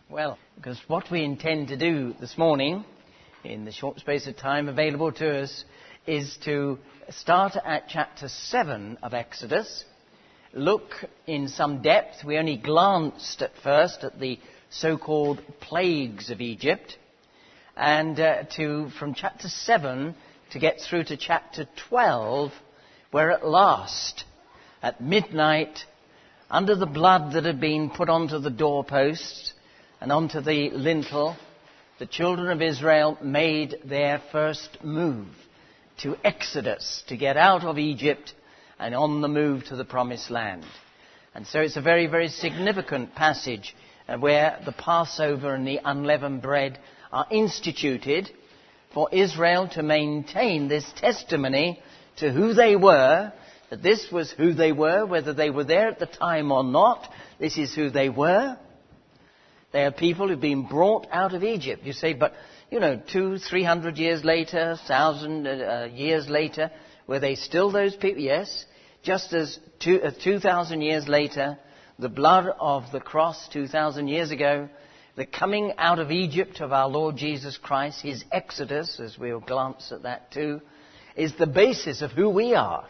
Well, because what we intend to do this morning, in the short space of time available to us, is to start at chapter 7 of Exodus, look in some depth. We only glanced at first at the so-called plagues of Egypt, and from chapter 7 to get through to chapter 12, where at last, at midnight, under the blood that had been put onto the doorposts and onto the lintel, the children of Israel made their first move to Exodus, to get out of Egypt and on the move to the Promised Land. And so it's a very, very significant passage where the Passover and the unleavened bread are instituted for Israel to maintain this testimony to who they were, that this was who they were, whether they were there at the time or not. This is who they were. They are people who've been brought out of Egypt. You say, but, 200-300 years later, 1,000 years later, were they still those people? Yes. Just as 2,000 years later, the blood of the cross 2,000 years ago, the coming out of Egypt of our Lord Jesus Christ, his exodus, as we'll glance at that too, is the basis of who we are.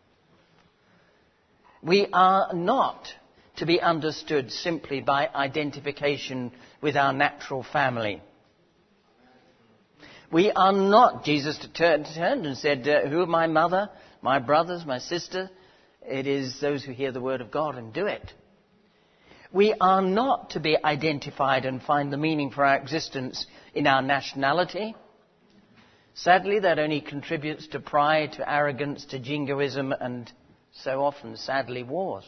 We are not to be understood simply by identification with our natural family. We are not, Jesus turned and said, who are my mother, my brothers, my sister? It is those who hear the word of God and do it. We are not to be identified and find the meaning for our existence in our nationality. Sadly, that only contributes to pride, to arrogance, to jingoism, and so often, sadly, wars.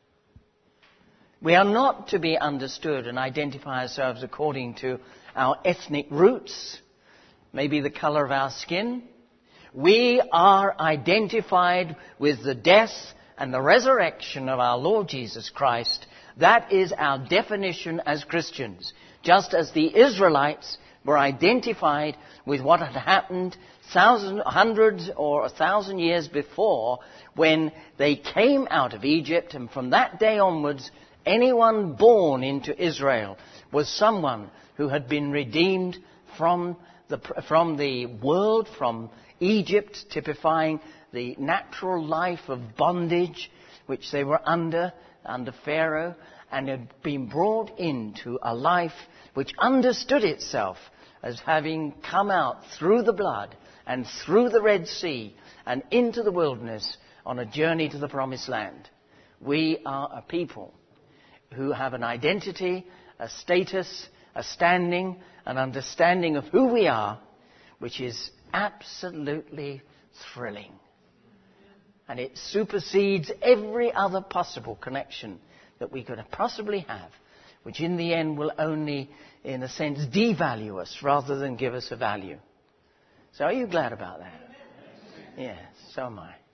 We are not to be understood and identify ourselves according to our ethnic roots, maybe the colour of our skin. We are identified with the death and the resurrection of our Lord Jesus Christ. That is our definition as Christians. Just as the Israelites were identified with what had happened hundreds or 1,000 years before when they came out of Egypt, and from that day onwards, anyone born into Israel was someone who had been redeemed from the world, from Egypt, typifying the natural life of bondage which they were under Pharaoh, and had been brought into a life which understood itself as having come out through the blood and through the Red Sea and into the wilderness on a journey to the Promised Land. We are a people who have an identity, a status, a standing, an understanding of who we are, which is absolutely thrilling. And it supersedes every other possible connection that we could possibly have, which in the end will only, in a sense, devalue us rather than give us a value. So are you glad about that? Yes, so am I.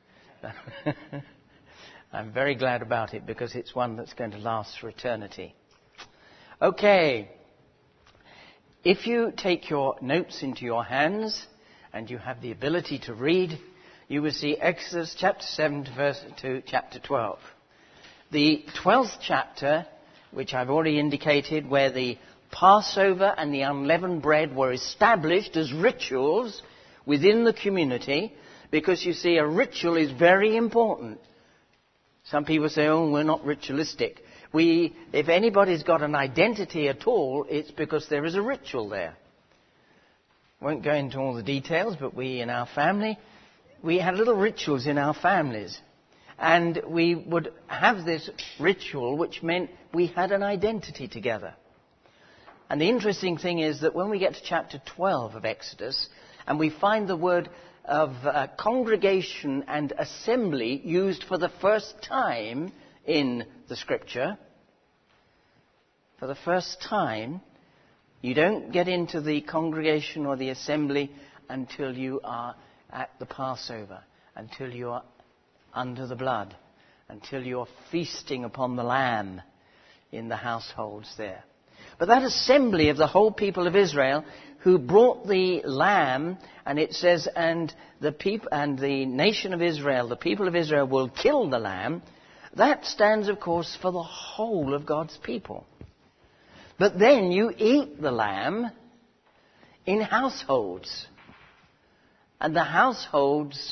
I'm very glad about it because it's one that's going to last for eternity. Okay. If you take your notes into your hands and you have the ability to read, you will see Exodus chapter 7 to chapter 12. The 12th chapter, which I've already indicated, where the Passover and the unleavened bread were established as rituals within the community, because you see, a ritual is very important. Some people say, we're not ritualistic. If anybody's got an identity at all, it's because there is a ritual there. I won't go into all the details, but we in our family, we had little rituals in our families. And we would have this ritual, which meant we had an identity together. And the interesting thing is that when we get to chapter 12 of Exodus, and we find the word of congregation and assembly used for the first time in the Scripture, for the first time, you don't get into the congregation or the assembly until you are at the Passover, until you are under the blood, until you're feasting upon the Lamb in the households there. But that assembly of the whole people of Israel who brought the Lamb, and it says, and the nation of Israel, the people of Israel will kill the Lamb, that stands, of course, for the whole of God's people. But then you eat the lamb in households. And the households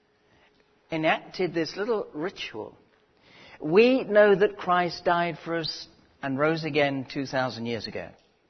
enacted this little ritual. We know that Christ died for us and rose again 2,000 years ago.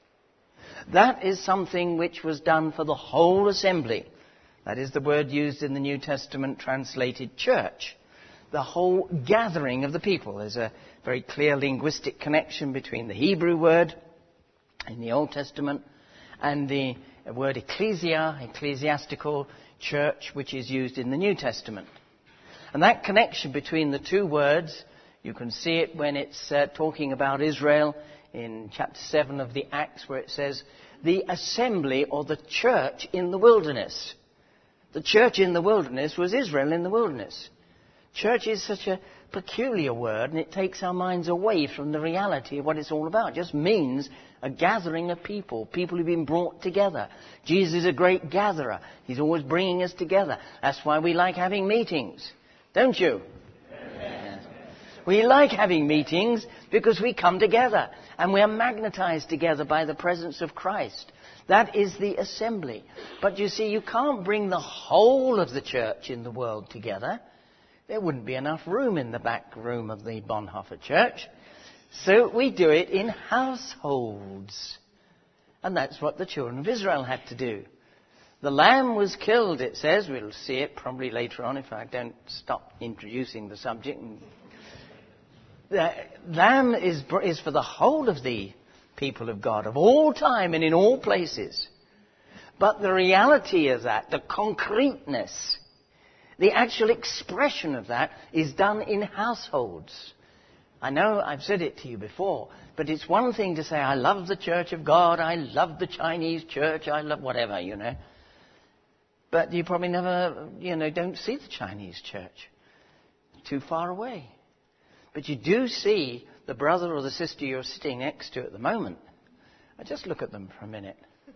That is something which was done for the whole assembly. That is the word used in the New Testament translated church. The whole gathering of the people. There's a very clear linguistic connection between the Hebrew word in the Old Testament and the word ecclesia, ecclesiastical church, which is used in the New Testament. And that connection between the two words, you can see it when it's talking about Israel in chapter 7 of the Acts, where it says, the assembly or the church in the wilderness. The church in the wilderness was Israel in the wilderness. Church is such a peculiar word, and it takes our minds away from the reality of what it's all about. It just means a gathering of people, people who've been brought together. Jesus is a great gatherer. He's always bringing us together. That's why we like having meetings. Don't you? Yes. We like having meetings because we come together and we are magnetized together by the presence of Christ. That is the assembly. But you see, you can't bring the whole of the church in the world together. There wouldn't be enough room in the back room of the Bonhoeffer Church. So we do it in households. And that's what the children of Israel had to do. The lamb was killed, it says. We'll see it probably later on if I don't stop introducing the subject. The lamb is for the whole of the people of God, of all time and in all places. But the reality of that, the concreteness, the actual expression of that is done in households. I know I've said it to you before, but it's one thing to say, I love the Church of God, I love the Chinese church, I love whatever, But you probably never, don't see the Chinese church. Too far away. But you do see the brother or the sister you're sitting next to at the moment. Just look at them for a minute.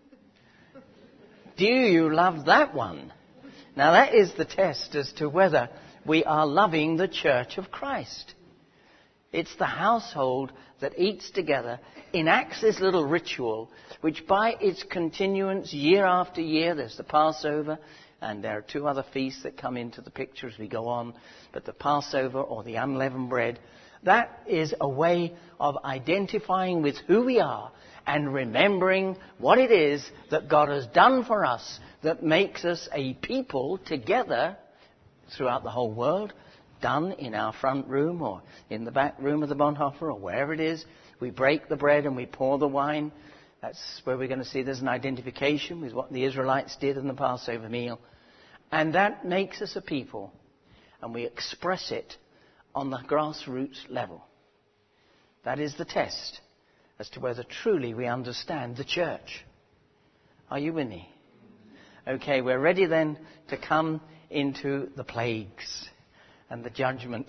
Do you love that one? Now that is the test as to whether we are loving the church of Christ. It's the household that eats together, enacts this little ritual, which by its continuance year after year, there's the Passover, and there are two other feasts that come into the picture as we go on, but the Passover or the unleavened bread, that is a way of identifying with who we are and remembering what it is that God has done for us that makes us a people together throughout the whole world, done in our front room or in the back room of the Bonhoeffer or wherever it is. We break the bread and we pour the wine. That's where we're going to see there's an identification with what the Israelites did in the Passover meal. And that makes us a people. And we express it on the grassroots level. That is the test as to whether truly we understand the church. Are you with me? Okay, we're ready then to come into the plagues and the judgment.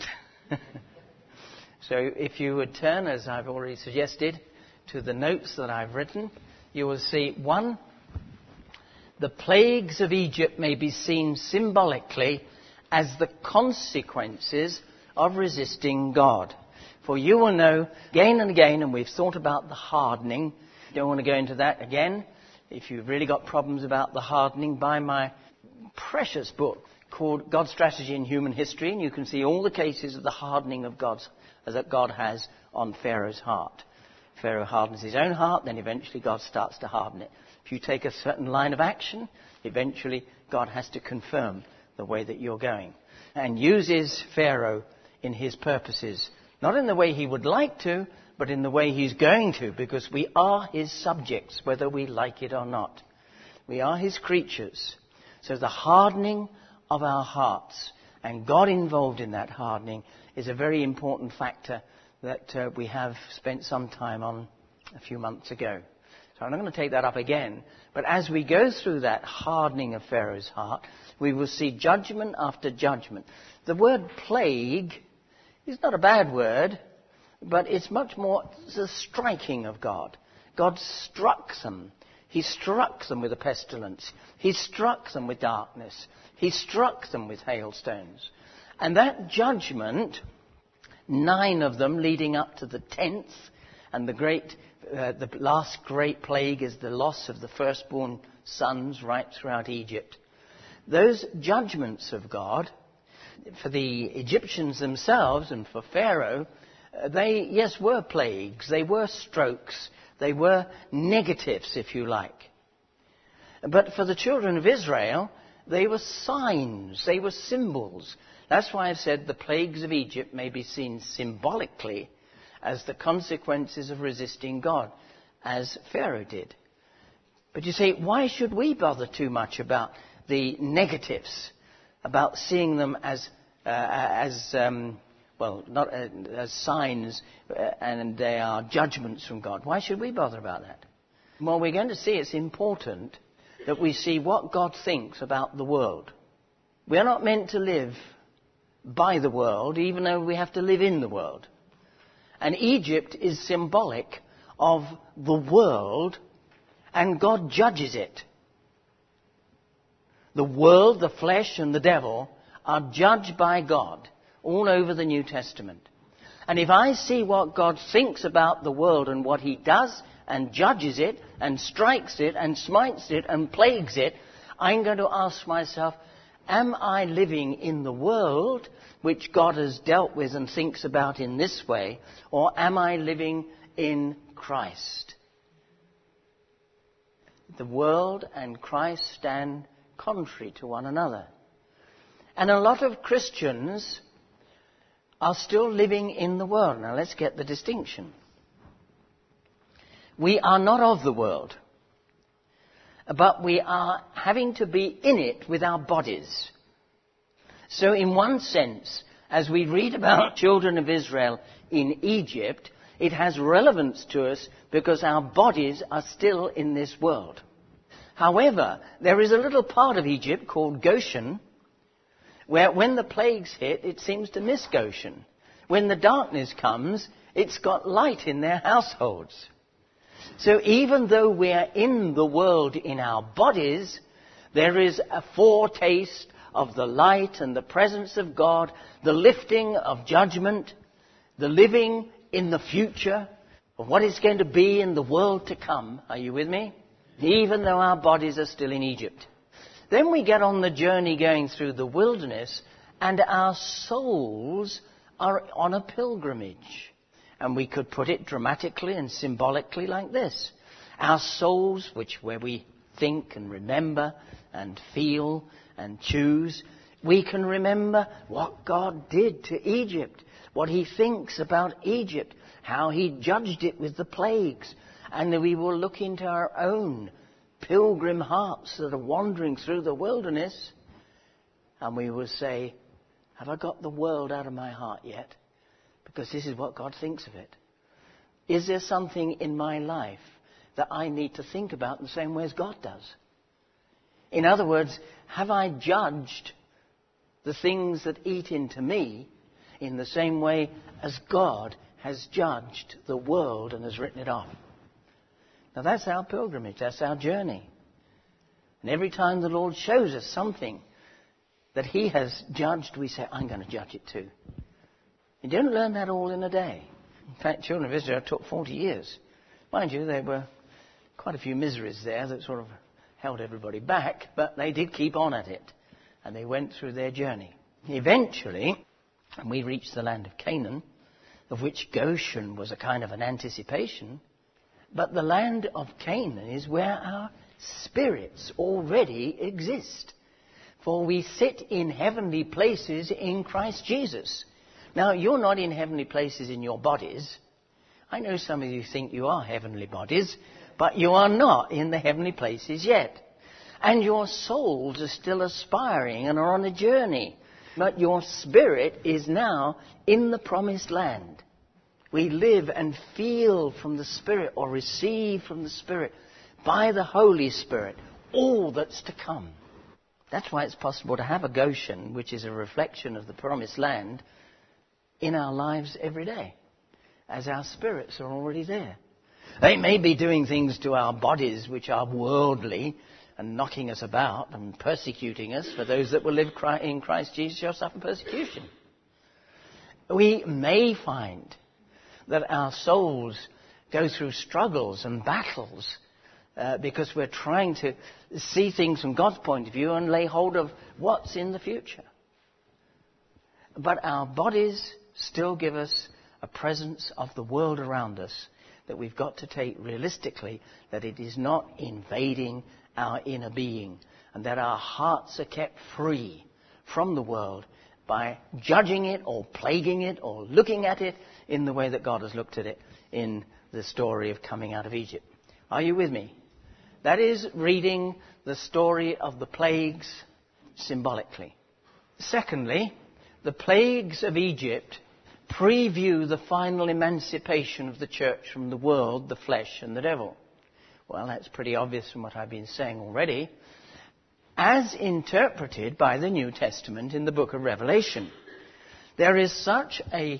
So if you would turn, as I've already suggested, to the notes that I've written, you will see, 1, the plagues of Egypt may be seen symbolically as the consequences of resisting God. For you will know again and again, and we've thought about the hardening. Don't want to go into that again. If you've really got problems about the hardening, buy my precious book called God's Strategy in Human History, and you can see all the cases of the hardening of that God has on Pharaoh's heart. Pharaoh hardens his own heart, then eventually God starts to harden it. If you take a certain line of action, eventually God has to confirm the way that you're going. And uses Pharaoh in his purposes, not in the way he would like to, but in the way he's going to, because we are his subjects, whether we like it or not. We are his creatures. So the hardening of our hearts, and God involved in that hardening, is a very important factor that we have spent some time on a few months ago. So I'm not going to take that up again. But as we go through that hardening of Pharaoh's heart, we will see judgment after judgment. The word plague is not a bad word, but it's much more the striking of God. God struck them. He struck them with a pestilence. He struck them with darkness. He struck them with hailstones. And that judgment, 9 of them leading up to the 10th, And the last great plague is the loss of the firstborn sons right throughout Egypt. Those judgments of God, for the Egyptians themselves and for Pharaoh, they, yes, were plagues. They were strokes. They were negatives, if you like. But for the children of Israel, they were signs. They were symbols. That's why I've said the plagues of Egypt may be seen symbolically as the consequences of resisting God, as Pharaoh did. But you say, why should we bother too much about the negatives, about seeing them as not as signs, and they are judgments from God? Why should we bother about that? Well, we're going to see it's important that we see what God thinks about the world. We're not meant to live by the world, even though we have to live in the world. And Egypt is symbolic of the world, and God judges it. The world, the flesh, and the devil are judged by God all over the New Testament. And if I see what God thinks about the world and what he does and judges it and strikes it and smites it and plagues it, I'm going to ask myself, am I living in the world which God has dealt with and thinks about in this way, or am I living in Christ? The world and Christ stand contrary to one another. And a lot of Christians are still living in the world. Now let's get the distinction. We are not of the world, but we are having to be in it with our bodies. So in one sense, as we read about children of Israel in Egypt, it has relevance to us because our bodies are still in this world. However, there is a little part of Egypt called Goshen, where when the plagues hit, it seems to miss Goshen. When the darkness comes, it's got light in their households. So even though we are in the world in our bodies, there is a foretaste of the light and the presence of God, the lifting of judgment, the living in the future of what is going to be in the world to come. Are you with me? Even though our bodies are still in Egypt. Then we get on the journey going through the wilderness, and our souls are on a pilgrimage. And we could put it dramatically and symbolically like this. Our souls, where we think and remember and feel and choose, we can remember what God did to Egypt, what he thinks about Egypt, how he judged it with the plagues. And we will look into our own pilgrim hearts that are wandering through the wilderness, and we will say, have I got the world out of my heart yet? Because this is what God thinks of it. Is there something in my life that I need to think about the same way as God does? In other words, have I judged the things that eat into me in the same way as God has judged the world and has written it off? Now that's our pilgrimage, that's our journey. And every time the Lord shows us something that he has judged, we say, I'm going to judge it too. You don't learn that all in a day. In fact, children of Israel took 40 years. Mind you, there were quite a few miseries there that sort of held everybody back, but they did keep on at it. And they went through their journey. Eventually, and we reached the land of Canaan, of which Goshen was a kind of an anticipation. But the land of Canaan is where our spirits already exist. For we sit in heavenly places in Christ Jesus. Now, you're not in heavenly places in your bodies. I know some of you think you are heavenly bodies, but you are not in the heavenly places yet. And your souls are still aspiring and are on a journey. But your spirit is now in the promised land. We live and feel from the Spirit, or receive from the Spirit by the Holy Spirit all that's to come. That's why it's possible to have a Goshen, which is a reflection of the promised land, in our lives every day, as our spirits are already there. They may be doing things to our bodies which are worldly and knocking us about and persecuting us. For those that will live in Christ Jesus shall suffer persecution. We may find that our souls go through struggles and battles because we're trying to see things from God's point of view and lay hold of what's in the future. But our bodies still give us a presence of the world around us that we've got to take realistically, that it is not invading our inner being, and that our hearts are kept free from the world by judging it or plaguing it or looking at it in the way that God has looked at it in the story of coming out of Egypt. Are you with me? That is reading the story of the plagues symbolically. Secondly, the plagues of Egypt preview the final emancipation of the church from the world, the flesh, and the devil. Well, that's pretty obvious from what I've been saying already, as interpreted by the New Testament in the book of Revelation. There is such a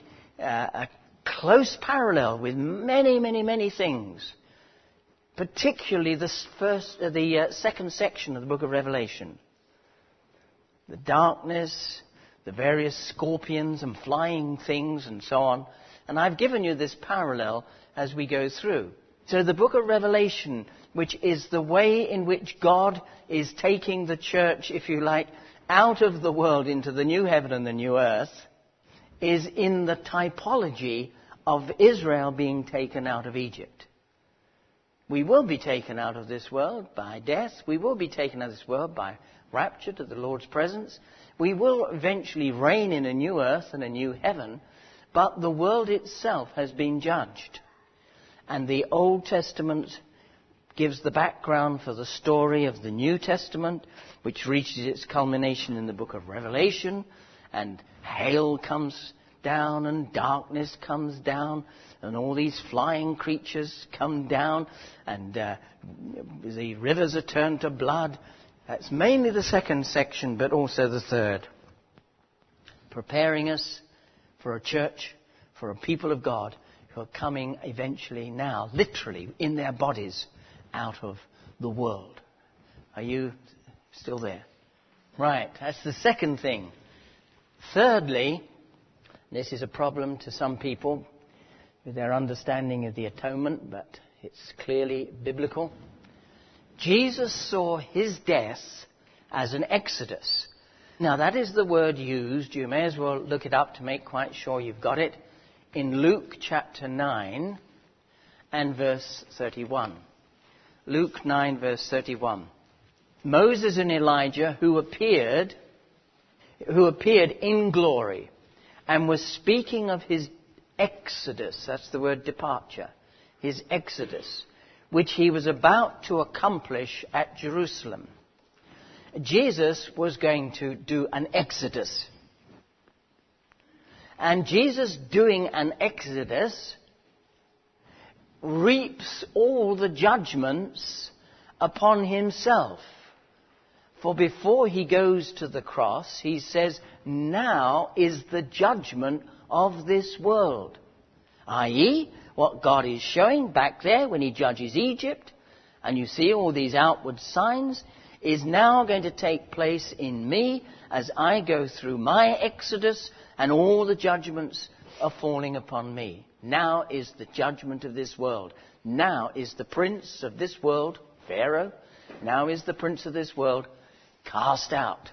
close parallel with many, many, many things, particularly the second section of the book of Revelation. The darkness, the various scorpions and flying things and so on. And I've given you this parallel as we go through. So the book of Revelation, which is the way in which God is taking the church, if you like, out of the world into the new heaven and the new earth, is in the typology of Israel being taken out of Egypt. We will be taken out of this world by death. We will be taken out of this world by rapture to the Lord's presence. We will eventually reign in a new earth and a new heaven, but the world itself has been judged. And the Old Testament gives the background for the story of the New Testament, which reaches its culmination in the book of Revelation, and hail comes down and darkness comes down and all these flying creatures come down and the rivers are turned to blood. That's mainly the second section, but also the third. Preparing us for a church, for a people of God who are coming eventually now, literally, in their bodies, out of the world. Are you still there? Right, that's the second thing. Thirdly, this is a problem to some people with their understanding of the atonement, but it's clearly biblical. Jesus saw his death as an exodus. Now that is the word used, you may as well look it up to make quite sure you've got it, in Luke chapter 9 and verse 31. Luke 9 verse 31. Moses and Elijah who appeared in glory and was speaking of his exodus, that's the word departure, his exodus, which he was about to accomplish at Jerusalem. Jesus was going to do an exodus. And Jesus doing an exodus reaps all the judgments upon himself. For before he goes to the cross, he says, now is the judgment of this world. I.e., what God is showing back there when he judges Egypt, and you see all these outward signs, is now going to take place in me as I go through my exodus and all the judgments are falling upon me. Now is the judgment of this world. Now is the prince of this world, Pharaoh, now is the prince of this world cast out.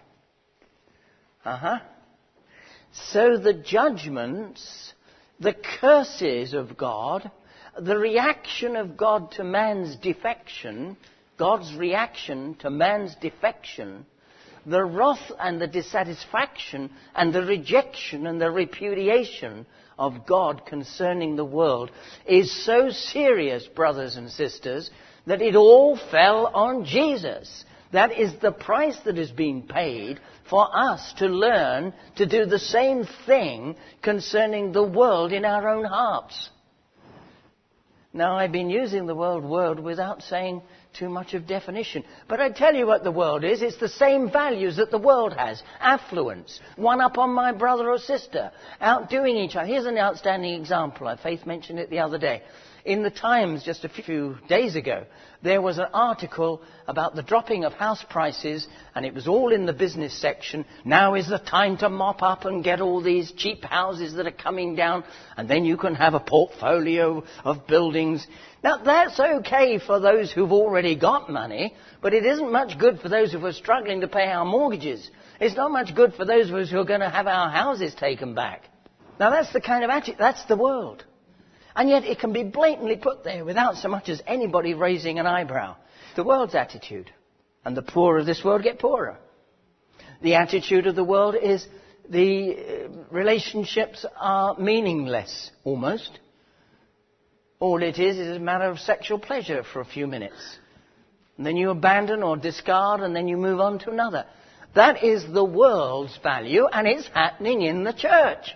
So the judgments, the curses of God, the reaction of God to man's defection, God's reaction to man's defection, the wrath and the dissatisfaction and the rejection and the repudiation of God concerning the world is so serious, brothers and sisters, that it all fell on Jesus. That is the price that has been paid for us to learn to do the same thing concerning the world in our own hearts. Now, I've been using the word without saying too much of definition. But I tell you what the world is. It's the same values that the world has. Affluence. One up on my brother or sister. Outdoing each other. Here's an outstanding example. Faith mentioned it the other day. In the Times just a few days ago, there was an article about the dropping of house prices, and it was all in the business section. Now is the time to mop up and get all these cheap houses that are coming down, and then you can have a portfolio of buildings. Now, that's okay for those who've already got money, but it isn't much good for those who are struggling to pay our mortgages. It's not much good for those of us who are going to have our houses taken back. Now, that's the kind of attitude, that's the world. And yet it can be blatantly put there without so much as anybody raising an eyebrow. The world's attitude. And the poor of this world get poorer. The attitude of the world is the relationships are meaningless, almost. All it is a matter of sexual pleasure for a few minutes. And then you abandon or discard, and then you move on to another. That is the world's value, and it's happening in the church.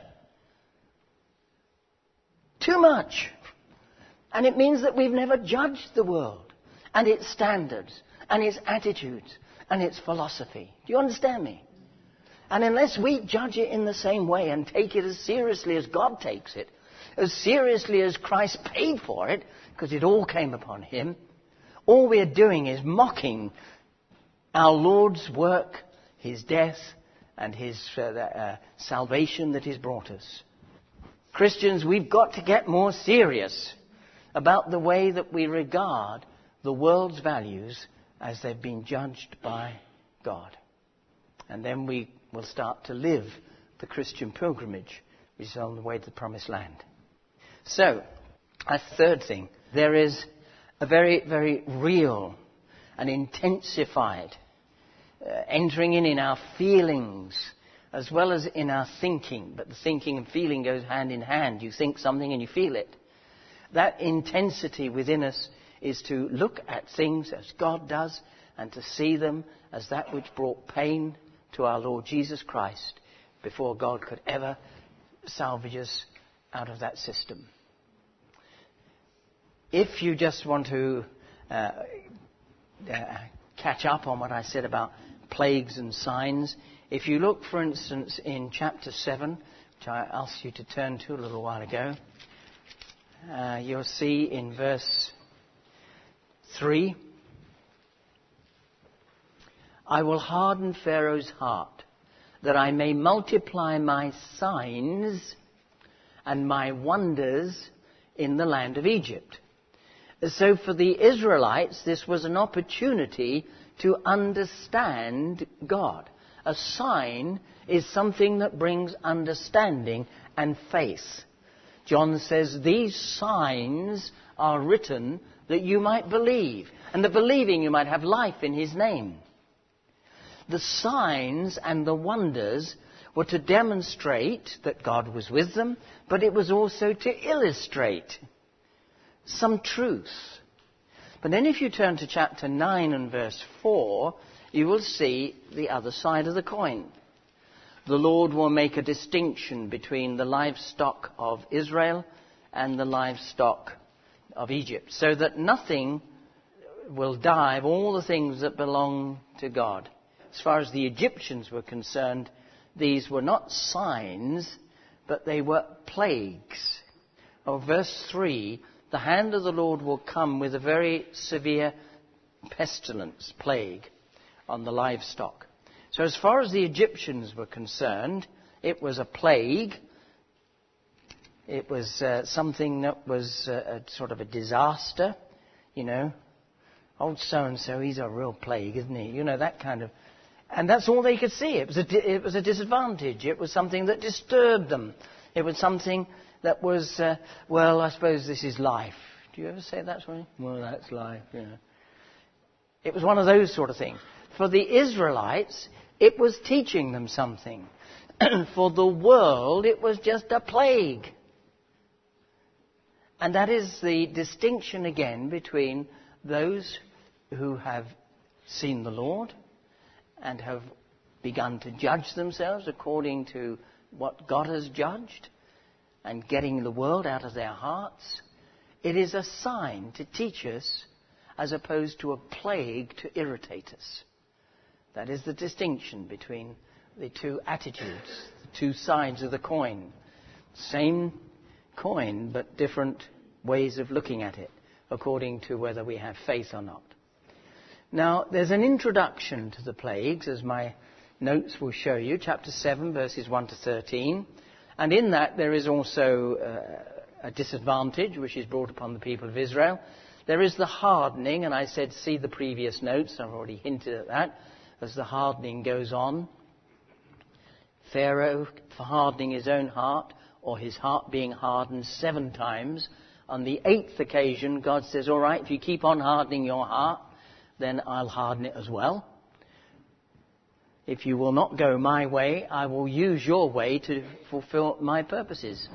Too much. And it means that we've never judged the world and its standards and its attitudes and its philosophy. Do you understand me? And unless we judge it in the same way and take it as seriously as God takes it, as seriously as Christ paid for it, because it all came upon him, all we're doing is mocking our Lord's work, his death, and his salvation that he's brought us. Christians, we've got to get more serious about the way that we regard the world's values as they've been judged by God. And then we will start to live the Christian pilgrimage, which is on the way to the promised land. So, a third thing, there is a very, very real and intensified entering in our feelings as well as in our thinking. But the thinking and feeling goes hand in hand. You think something and you feel it. That intensity within us is to look at things as God does and to see them as that which brought pain to our Lord Jesus Christ before God could ever salvage us out of that system. If you just want to catch up on what I said about plagues and signs, if you look, for instance, in chapter 7, which I asked you to turn to a little while ago, you'll see in verse 3, I will harden Pharaoh's heart, that I may multiply my signs and my wonders in the land of Egypt. So for the Israelites, this was an opportunity to understand God. A sign is something that brings understanding and faith. John says, these signs are written that you might believe, and that believing you might have life in his name. The signs and the wonders were to demonstrate that God was with them, but it was also to illustrate some truth. But then if you turn to chapter 9 and verse 4, you will see the other side of the coin. The Lord will make a distinction between the livestock of Israel and the livestock of Egypt, so that nothing will die of all the things that belong to God. As far as the Egyptians were concerned, these were not signs, but they were plagues. Verse 3, the hand of the Lord will come with a very severe pestilence, plague, on the livestock. So as far as the Egyptians were concerned, it was a plague. It was something that was a sort of a disaster, you know. Old so-and-so, he's a real plague, isn't he? You know, that kind of... And that's all they could see. It was a disadvantage. It was something that disturbed them. It was something that was, well, I suppose this is life. Do you ever say that sort of thing? Well, that's life, you know. It was one of those sort of things. For the Israelites, it was teaching them something. For the world, it was just a plague. And that is the distinction again between those who have seen the Lord and have begun to judge themselves according to what God has judged and getting the world out of their hearts. It is a sign to teach us as opposed to a plague to irritate us. That is the distinction between the two attitudes, the two sides of the coin. Same coin, but different ways of looking at it, according to whether we have faith or not. Now, there's an introduction to the plagues, as my notes will show you, chapter 7, verses 1 to 13. And in that there is also a disadvantage which is brought upon the people of Israel. There is the hardening, and I said see the previous notes. I've already hinted at that. As the hardening goes on, Pharaoh, for hardening his own heart, or his heart being hardened 7 times. On the 8th occasion, God says, all right, if you keep on hardening your heart, then I'll harden it as well. If you will not go my way, I will use your way to fulfill my purposes.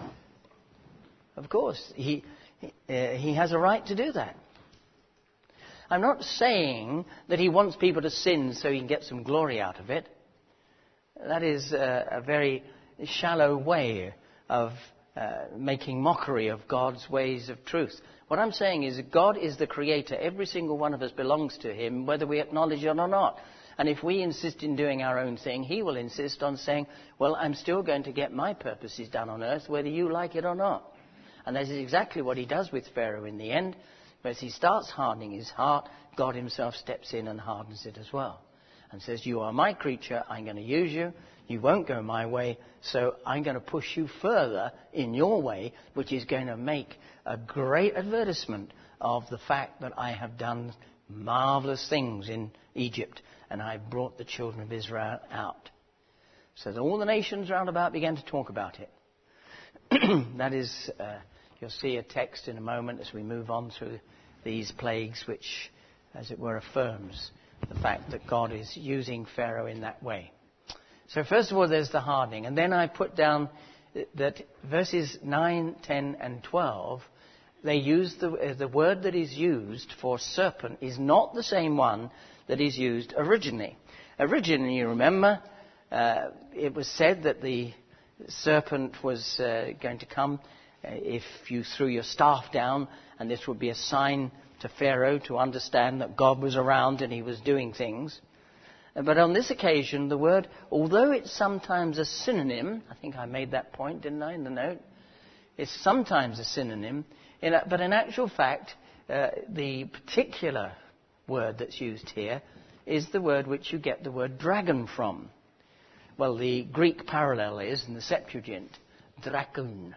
Of course, he has a right to do that. I'm not saying that he wants people to sin so he can get some glory out of it. That is a very shallow way of making mockery of God's ways of truth. What I'm saying is that God is the creator. Every single one of us belongs to him, whether we acknowledge it or not. And if we insist in doing our own thing, he will insist on saying, well, I'm still going to get my purposes done on earth, whether you like it or not. And that is exactly what he does with Pharaoh in the end. As he starts hardening his heart, God himself steps in and hardens it as well. And says, you are my creature, I'm going to use you. You won't go my way, so I'm going to push you further in your way, which is going to make a great advertisement of the fact that I have done marvelous things in Egypt, and I've brought the children of Israel out. So that all the nations round about began to talk about it. That is, you'll see a text in a moment as we move on through these plagues, which, as it were, affirms the fact that God is using Pharaoh in that way. So first of all, there's the hardening. And then I put down that verses 9, 10 and 12, they use the word that is used for serpent is not the same one that is used originally. Originally, you remember, it was said that the serpent was going to come if you threw your staff down, and this would be a sign to Pharaoh to understand that God was around and he was doing things. But on this occasion, the word, although it's sometimes a synonym, I think I made that point, didn't I, in the note? It's sometimes a synonym, but in actual fact, the particular word that's used here is the word which you get the word dragon from. Well, the Greek parallel is, in the Septuagint, drakon,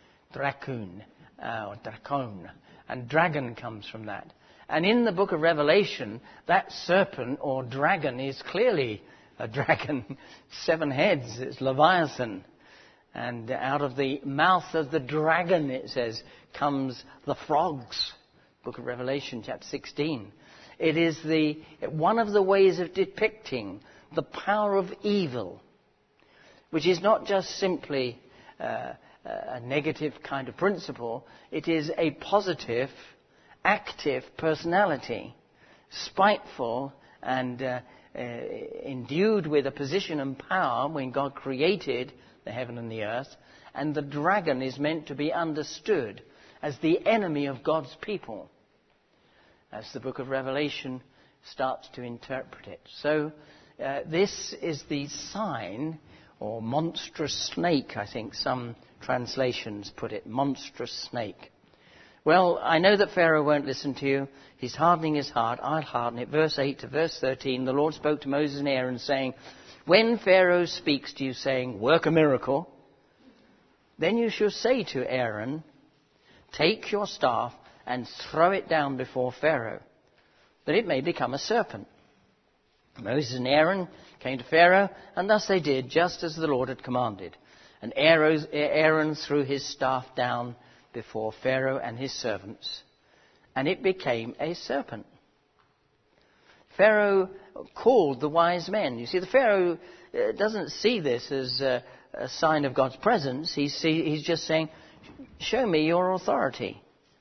or drakon, and dragon comes from that. And in the book of Revelation, that serpent or dragon is clearly a dragon, 7 heads, it's Leviathan. And out of the mouth of the dragon, it says, comes the frogs. Book of Revelation, chapter 16. It is one of the ways of depicting the power of evil, which is not just simply a negative kind of principle. It is a positive, active personality, spiteful and endued with a position and power when God created the heaven and the earth. And the dragon is meant to be understood as the enemy of God's people, as the book of Revelation starts to interpret it. So this is the sign, or monstrous snake, I think some translations put it, monstrous snake. Well, I know that Pharaoh won't listen to you. He's hardening his heart. I'll harden it. Verse 8 to verse 13, the Lord spoke to Moses and Aaron, saying, when Pharaoh speaks to you, saying, work a miracle, then you shall say to Aaron, take your staff and throw it down before Pharaoh, that it may become a serpent. Moses and Aaron came to Pharaoh, and thus they did, just as the Lord had commanded. And Aaron threw his staff down before Pharaoh and his servants, and it became a serpent. Pharaoh called the wise men. You see, the Pharaoh doesn't see this as a sign of God's presence. He's just saying, show me your authority.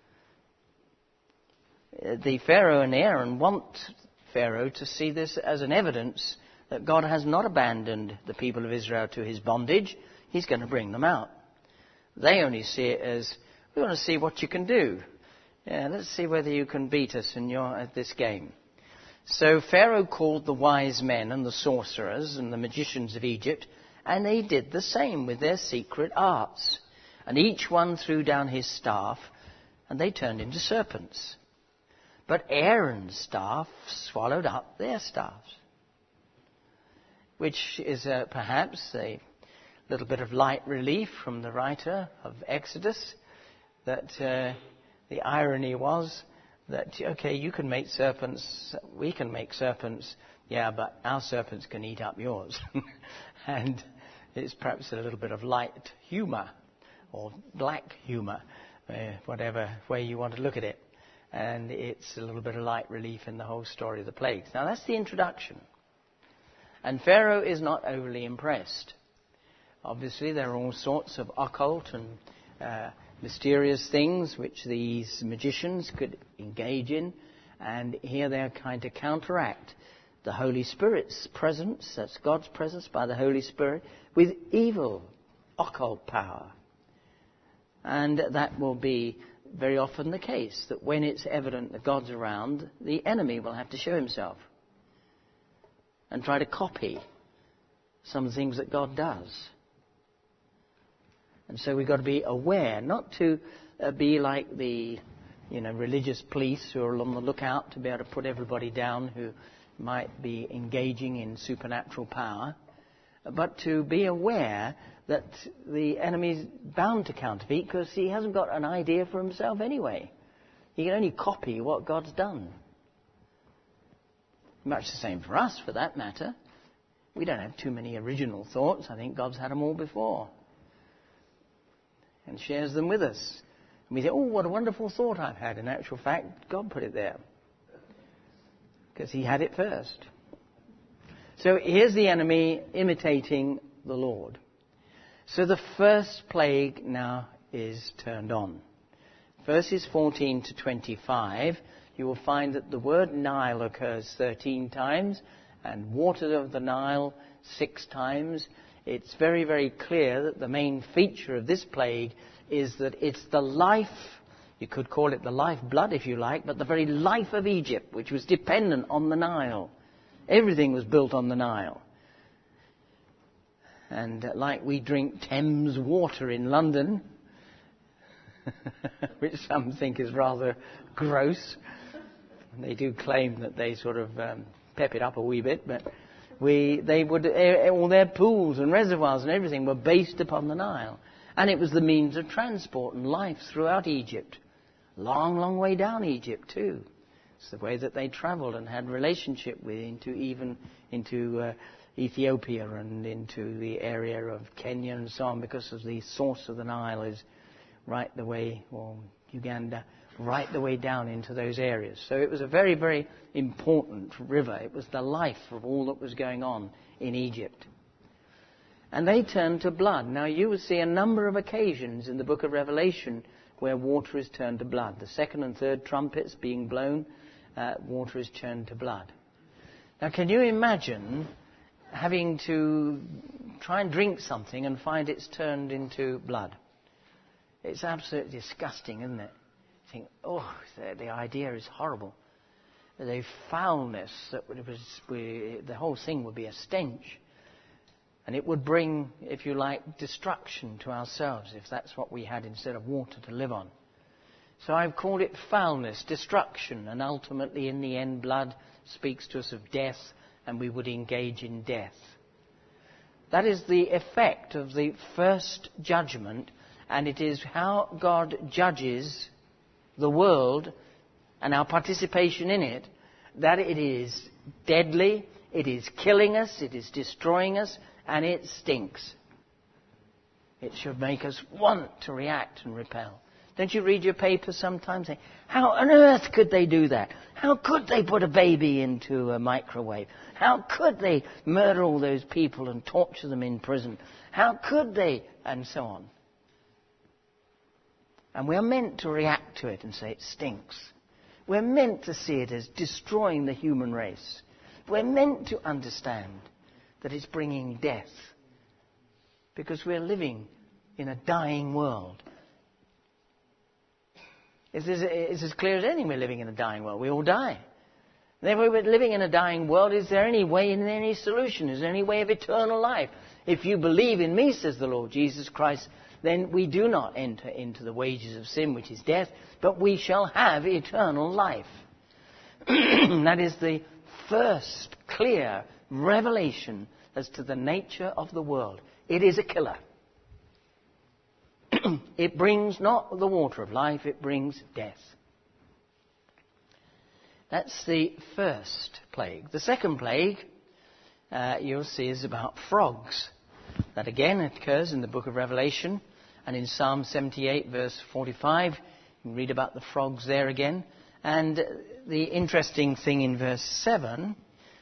The Pharaoh and Aaron want Pharaoh to see this as an evidence that God has not abandoned the people of Israel to his bondage. He's going to bring them out. They only see it as, we want to see what you can do. Yeah, let's see whether you can beat us at this game. So Pharaoh called the wise men and the sorcerers and the magicians of Egypt, and they did the same with their secret arts. And each one threw down his staff, and they turned into serpents. But Aaron's staff swallowed up their staffs, which is perhaps a little bit of light relief from the writer of Exodus, that the irony was that, okay, you can make serpents, we can make serpents, yeah, but our serpents can eat up yours. And it's perhaps a little bit of light humour, or black humour, whatever way you want to look at it. And it's a little bit of light relief in the whole story of the plagues. Now, that's the introduction. And Pharaoh is not overly impressed. Obviously, there are all sorts of occult and mysterious things which these magicians could engage in. And here they're trying to counteract the Holy Spirit's presence, that's God's presence by the Holy Spirit, with evil, occult power. And that will be very often the case, that when it's evident that God's around, the enemy will have to show himself and try to copy some of the things that God does. And so we've got to be aware, not to be like the religious police who are on the lookout to be able to put everybody down who might be engaging in supernatural power, but to be aware that the enemy's bound to counterfeit because he hasn't got an idea for himself anyway. He can only copy what God's done. Much the same for us, for that matter. We don't have too many original thoughts. I think God's had them all before and shares them with us. And we think, oh, what a wonderful thought I've had. In actual fact, God put it there because he had it first. So here's the enemy imitating the Lord. So the first plague now is turned on. Verses 14 to 25, you will find that the word Nile occurs 13 times and water of the Nile 6 times. It's very, very clear that the main feature of this plague is that it's the life, you could call it the lifeblood if you like, but the very life of Egypt, which was dependent on the Nile. Everything was built on the Nile. And like we drink Thames water in London, which some think is rather gross. And they do claim that they sort of pep it up a wee bit, but all their pools and reservoirs and everything were based upon the Nile. And it was the means of transport and life throughout Egypt. Long, long way down Egypt too. It's the way that they travelled and had relationship with into Ethiopia and into the area of Kenya and so on, because of the source of the Nile is right the way, or Uganda, right the way down into those areas. So it was a very, very important river. It was the life of all that was going on in Egypt. And they turned to blood. Now you will see a number of occasions in the book of Revelation where water is turned to blood. The second and third trumpets being blown, water is turned to blood. Now can you imagine having to try and drink something and find it's turned into blood? It's absolutely disgusting, isn't it? You think, oh, the idea is horrible. The foulness, the whole thing would be a stench. And it would bring, if you like, destruction to ourselves if that's what we had instead of water to live on. So I've called it foulness, destruction, and ultimately in the end blood speaks to us of death, and we would engage in death. That is the effect of the first judgment, and it is how God judges the world and our participation in it, that it is deadly, it is killing us, it is destroying us, and it stinks. It should make us want to react and repel. Don't you read your paper sometimes saying, how on earth could they do that? How could they put a baby into a microwave? How could they murder all those people and torture them in prison? How could they? And so on. And we're meant to react to it and say it stinks. We're meant to see it as destroying the human race. We're meant to understand that it's bringing death. Because we're living in a dying world. It's as clear as anything we're living in a dying world. We all die. And if we're living in a dying world, is there any way and any solution? Is there any way of eternal life? If you believe in me, says the Lord Jesus Christ, then we do not enter into the wages of sin, which is death, but we shall have eternal life. That is the first clear revelation as to the nature of the world. It is a killer. It brings not the water of life, it brings death. That's the first plague. The second plague, you'll see, is about frogs. That again occurs in the book of Revelation and in Psalm 78, verse 45. You can read about the frogs there again. And the interesting thing in verse 7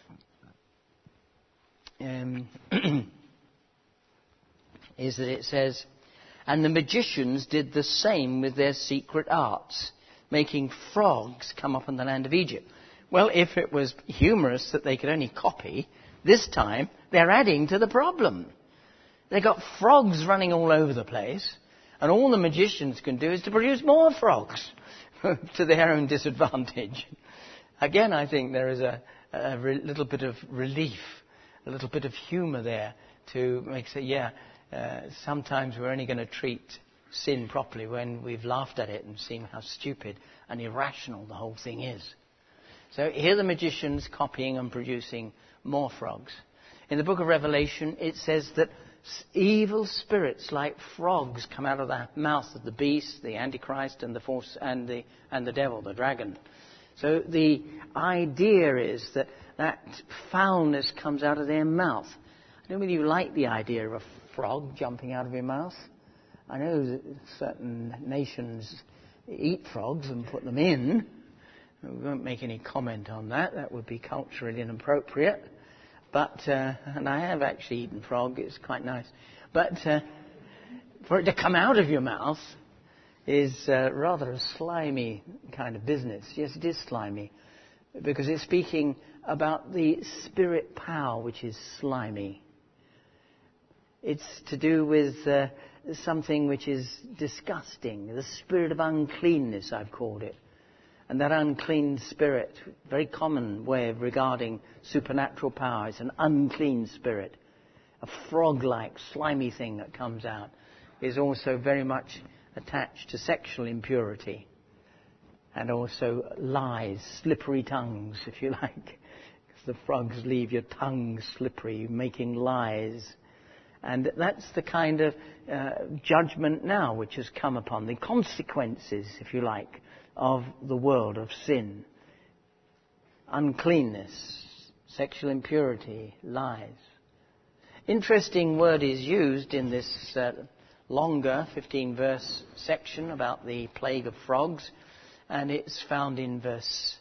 is that it says, "And the magicians did the same with their secret arts, making frogs come up in the land of Egypt." Well, if it was humorous that they could only copy, this time they're adding to the problem. They've got frogs running all over the place, and all the magicians can do is to produce more frogs to their own disadvantage. Again, I think there is a little bit of relief, a little bit of humour there to make say, sometimes we're only going to treat sin properly when we've laughed at it and seen how stupid and irrational the whole thing is. So here the magicians copying and producing more frogs. In the book of Revelation, it says that evil spirits like frogs come out of the mouth of the beast, the Antichrist, and the devil, the dragon. So the idea is that foulness comes out of their mouth. I don't really like the idea of a frog jumping out of your mouth. I know that certain nations eat frogs and put them in. We won't make any comment on that. That would be culturally inappropriate. But, and I have actually eaten frog. It's quite nice. But for it to come out of your mouth is rather a slimy kind of business. Yes, it is slimy. Because it's speaking about the spirit power, which is slimy. It's to do with something which is disgusting. The spirit of uncleanness, I've called it. And that unclean spirit, very common way of regarding supernatural power, is an unclean spirit. A frog-like, slimy thing that comes out is also very much attached to sexual impurity. And also lies, slippery tongues, if you like. Because the frogs leave your tongue slippery, making lies. And that's the kind of judgment now which has come upon the consequences, if you like, of the world of sin. Uncleanness, sexual impurity, lies. Interesting word is used in this longer 15-verse section about the plague of frogs, and it's found in verse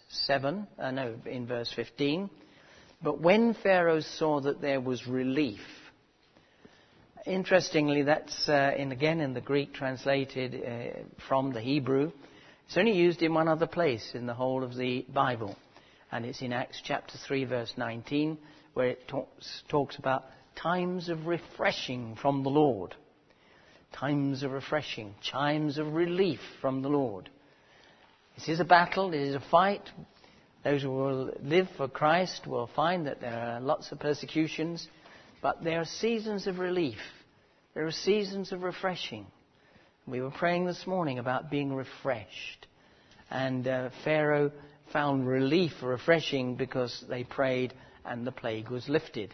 15. But when Pharaoh saw that there was relief, interestingly, that's in the Greek translated from the Hebrew. It's only used in one other place in the whole of the Bible. And it's in Acts chapter 3, verse 19, where it talks about times of refreshing from the Lord. Times of refreshing, chimes of relief from the Lord. This is a battle, it is a fight. Those who will live for Christ will find that there are lots of persecutions, but there are seasons of relief. There are seasons of refreshing. We were praying this morning about being refreshed. And Pharaoh found relief or refreshing because they prayed and the plague was lifted.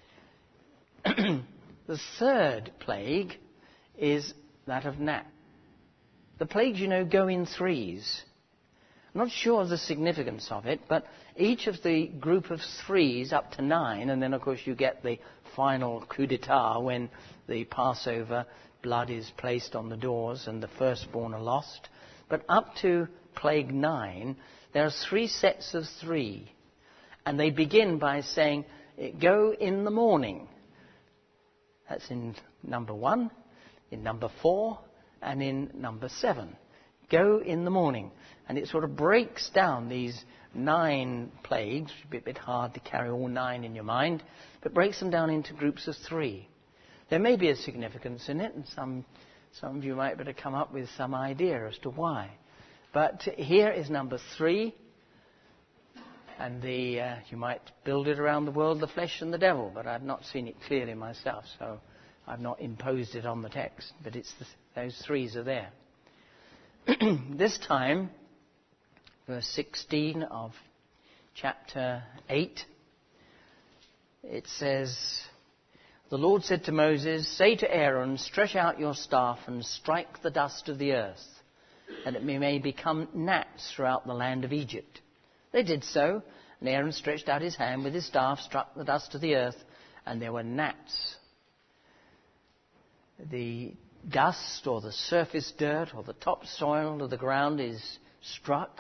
The third plague is that of gnats. The plagues, go in threes. I'm not sure of the significance of it, but each of the group of threes up to 9, and then of course you get the final coup d'etat when the Passover blood is placed on the doors and the firstborn are lost. But up to plague 9, there are 3 sets of 3. And they begin by saying, go in the morning. That's in number 1, in number 4, and in number 7. Go in the morning. And it sort of breaks down these 9 plagues. It's a bit hard to carry all 9 in your mind, but breaks them down into groups of 3. There may be a significance in it, and some of you might better come up with some idea as to why. But here is number 3, and you might build it around the world, the flesh and the devil, but I've not seen it clearly myself, so I've not imposed it on the text, but those threes are there. This time, verse 16 of chapter 8, it says, "The Lord said to Moses, say to Aaron, stretch out your staff and strike the dust of the earth, that it may become gnats throughout the land of Egypt." They did so, and Aaron stretched out his hand with his staff, struck the dust of the earth, and there were gnats. The dust or the surface dirt or the topsoil of the ground is struck.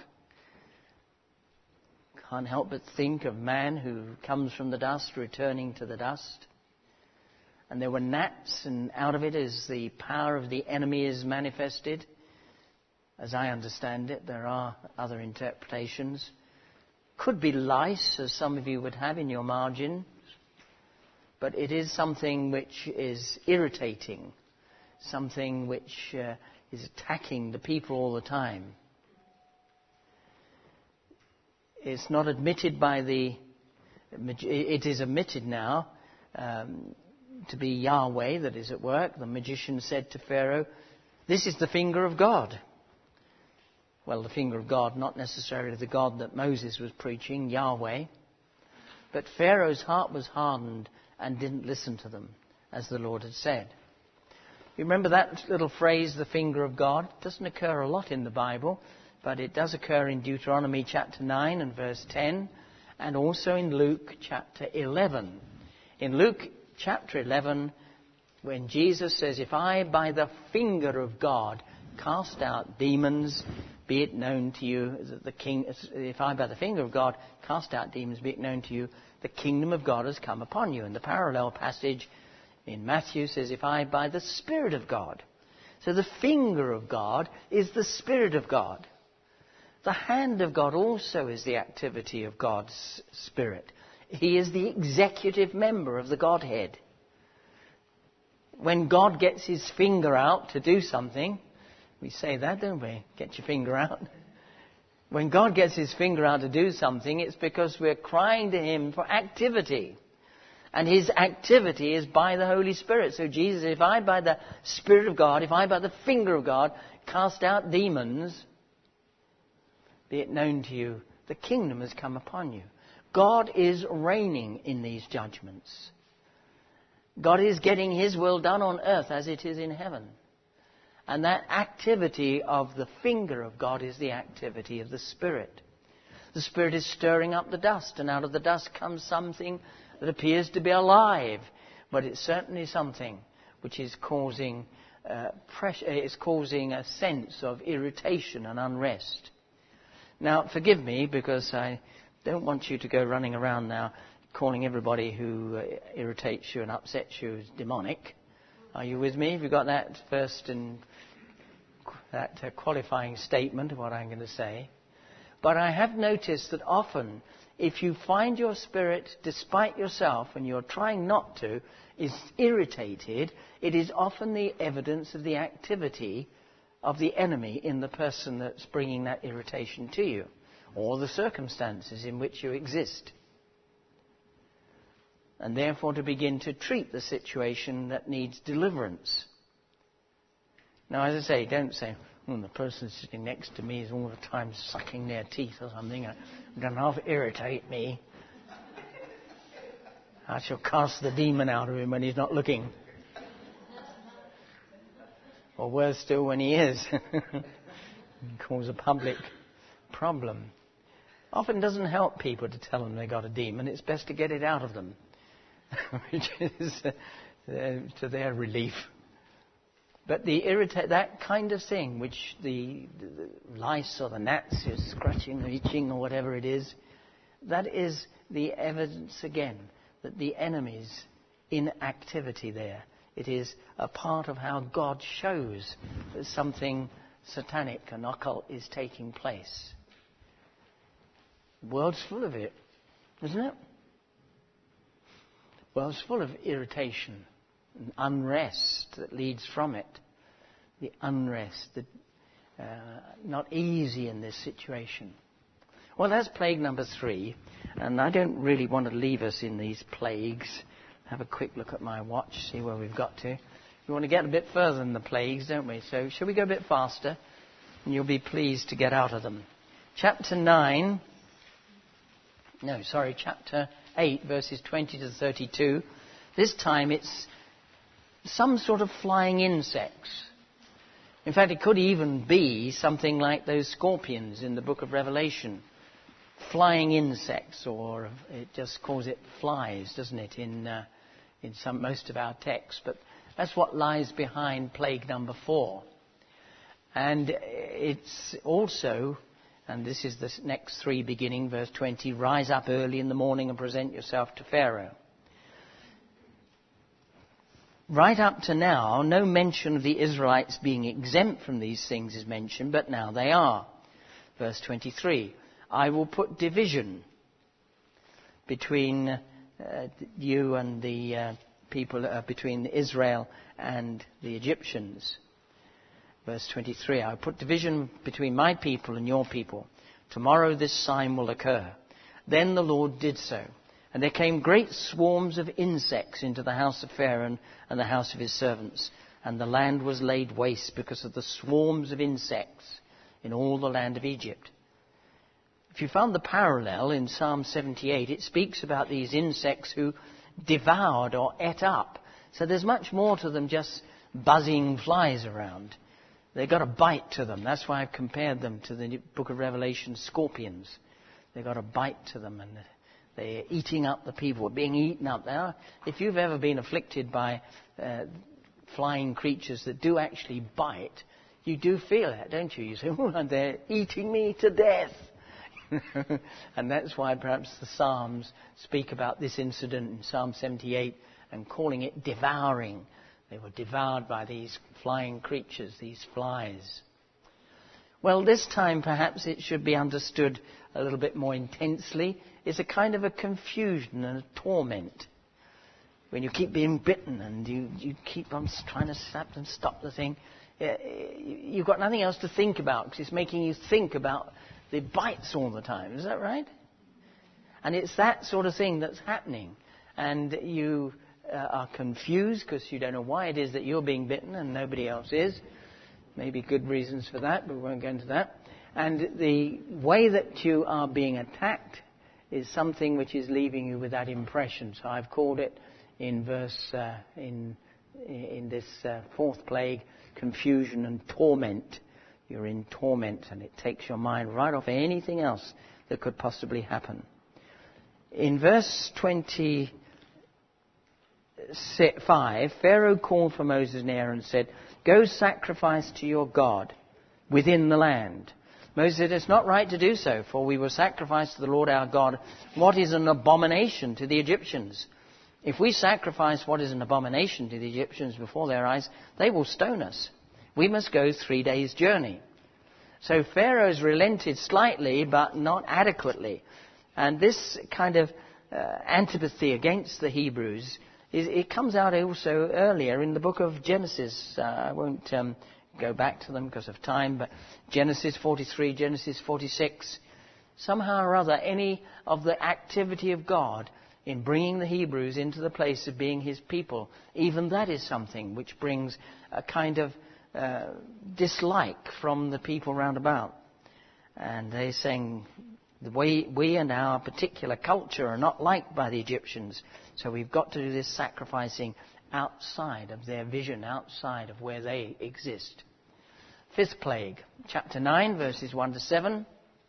Can't help but think of man who comes from the dust returning to the dust. And there were gnats, and out of it is the power of the enemy is manifested. As I understand it, there are other interpretations. Could be lice, as some of you would have in your margin, but it is something which is irritating, something which is attacking the people all the time. It's not admitted by it is admitted now to be Yahweh that is at work. The magician said to Pharaoh, "This is the finger of God." Well, the finger of God, not necessarily the God that Moses was preaching, Yahweh. But Pharaoh's heart was hardened and didn't listen to them, as the Lord had said. You remember that little phrase, the finger of God? It doesn't occur a lot in the Bible, but it does occur in Deuteronomy chapter 9 and verse 10, and also in Luke chapter 11. In Luke chapter 11, when Jesus says, "If I by the finger of God cast out demons, be it known to you that if I by the finger of God cast out demons, be it known to you, the kingdom of God has come upon you." And the parallel passage in Matthew says, "If I by the Spirit of God." So the finger of God is the Spirit of God. The hand of God also is the activity of God's Spirit. He is the executive member of the Godhead. When God gets his finger out to do something, we say that, don't we? Get your finger out. When God gets his finger out to do something, it's because we're crying to him for activity. And his activity is by the Holy Spirit. So Jesus, if I by the Spirit of God, if I by the finger of God cast out demons, be it known to you, the kingdom has come upon you. God is reigning in these judgments. God is getting his will done on earth as it is in heaven. And that activity of the finger of God is the activity of the Spirit. The Spirit is stirring up the dust, and out of the dust comes something that appears to be alive, but it's certainly something which is causing pressure. It's causing a sense of irritation and unrest. Now, forgive me, because I don't want you to go running around now calling everybody who irritates you and upsets you as demonic. Are you with me? Have you got that first and that qualifying statement of what I'm going to say? But I have noticed that often, if you find your spirit, despite yourself, and you're trying not to, is irritated, it is often the evidence of the activity of the enemy in the person that's bringing that irritation to you, or the circumstances in which you exist. And therefore to begin to treat the situation that needs deliverance. Now, as I say, don't say, the person sitting next to me is all the time sucking their teeth or something. It doesn't half irritate me. I shall cast the demon out of him when he's not looking. Or worse still, when he is. Cause a public problem. Often doesn't help people to tell them they got a demon. It's best to get it out of them, which is to their relief. But that kind of thing, which the lice or the gnats is scratching or itching or whatever it is, that is the evidence again that the enemy's in activity there. It is a part of how God shows that something satanic and occult is taking place. The world's full of it, isn't it? The world's full of irritation and unrest that leads from it. The unrest, not easy in this situation. Well, that's plague number 3, and I don't really want to leave us in these plagues. have a quick look at my watch, see where we've got to. We want to get a bit further than the plagues, don't we? So shall we go a bit faster? And you'll be pleased to get out of them. Chapter 8, verses 20 to 32. This time it's some sort of flying insects. In fact, it could even be something like those scorpions in the book of Revelation. Flying insects, or it just calls it flies, doesn't it, in most of our texts. But that's what lies behind plague number 4. And it's also, and this is the next 3 beginning, verse 20, rise up early in the morning and present yourself to Pharaoh. Right up to now, no mention of the Israelites being exempt from these things is mentioned, but now they are. Verse 23, I will put division between you and the people, between Israel and the Egyptians. Verse 23, I will put division between my people and your people. Tomorrow this sign will occur. Then the Lord did so. And there came great swarms of insects into the house of Pharaoh and the house of his servants. And the land was laid waste because of the swarms of insects in all the land of Egypt. If you found the parallel in Psalm 78, it speaks about these insects who devoured or ate up. So there's much more to them just buzzing flies around. They've got a bite to them. That's why I've compared them to the book of Revelation scorpions. They've got a bite to them, and they're eating up the people, being eaten up. Now, if you've ever been afflicted by flying creatures that do actually bite, you do feel that, don't you? You say, oh, and they're eating me to death. And that's why perhaps the Psalms speak about this incident in Psalm 78 and calling it devouring. They were devoured by these flying creatures, these flies. Well, this time perhaps it should be understood a little bit more intensely. It's a kind of a confusion and a torment. When you keep being bitten and you keep on trying to stop the thing, you've got nothing else to think about because it's making you think about the bites all the time. Is that right? And it's that sort of thing that's happening. And you are confused because you don't know why it is that you're being bitten and nobody else is. Maybe good reasons for that, but we won't go into that. And the way that you are being attacked is something which is leaving you with that impression. So I've called it in this fourth plague, confusion and torment. You're in torment, and it takes your mind right off anything else that could possibly happen. In verse 25, Pharaoh called for Moses and Aaron and said, go sacrifice to your God within the land. Moses said, it's not right to do so, for we will sacrifice to the Lord our God what is an abomination to the Egyptians. If we sacrifice what is an abomination to the Egyptians before their eyes, they will stone us. We must go 3 days' journey. So Pharaoh's relented slightly, but not adequately. And this kind of antipathy against the Hebrews, it comes out also earlier in the book of Genesis. I won't go back to them because of time, but Genesis 43, Genesis 46. Somehow or other, any of the activity of God in bringing the Hebrews into the place of being his people, even that is something which brings a kind of dislike from the people round about. And they're saying, we and our particular culture are not liked by the Egyptians, so we've got to do this sacrificing outside of their vision, outside of where they exist. Fifth plague, chapter 9, verses 1 to 7.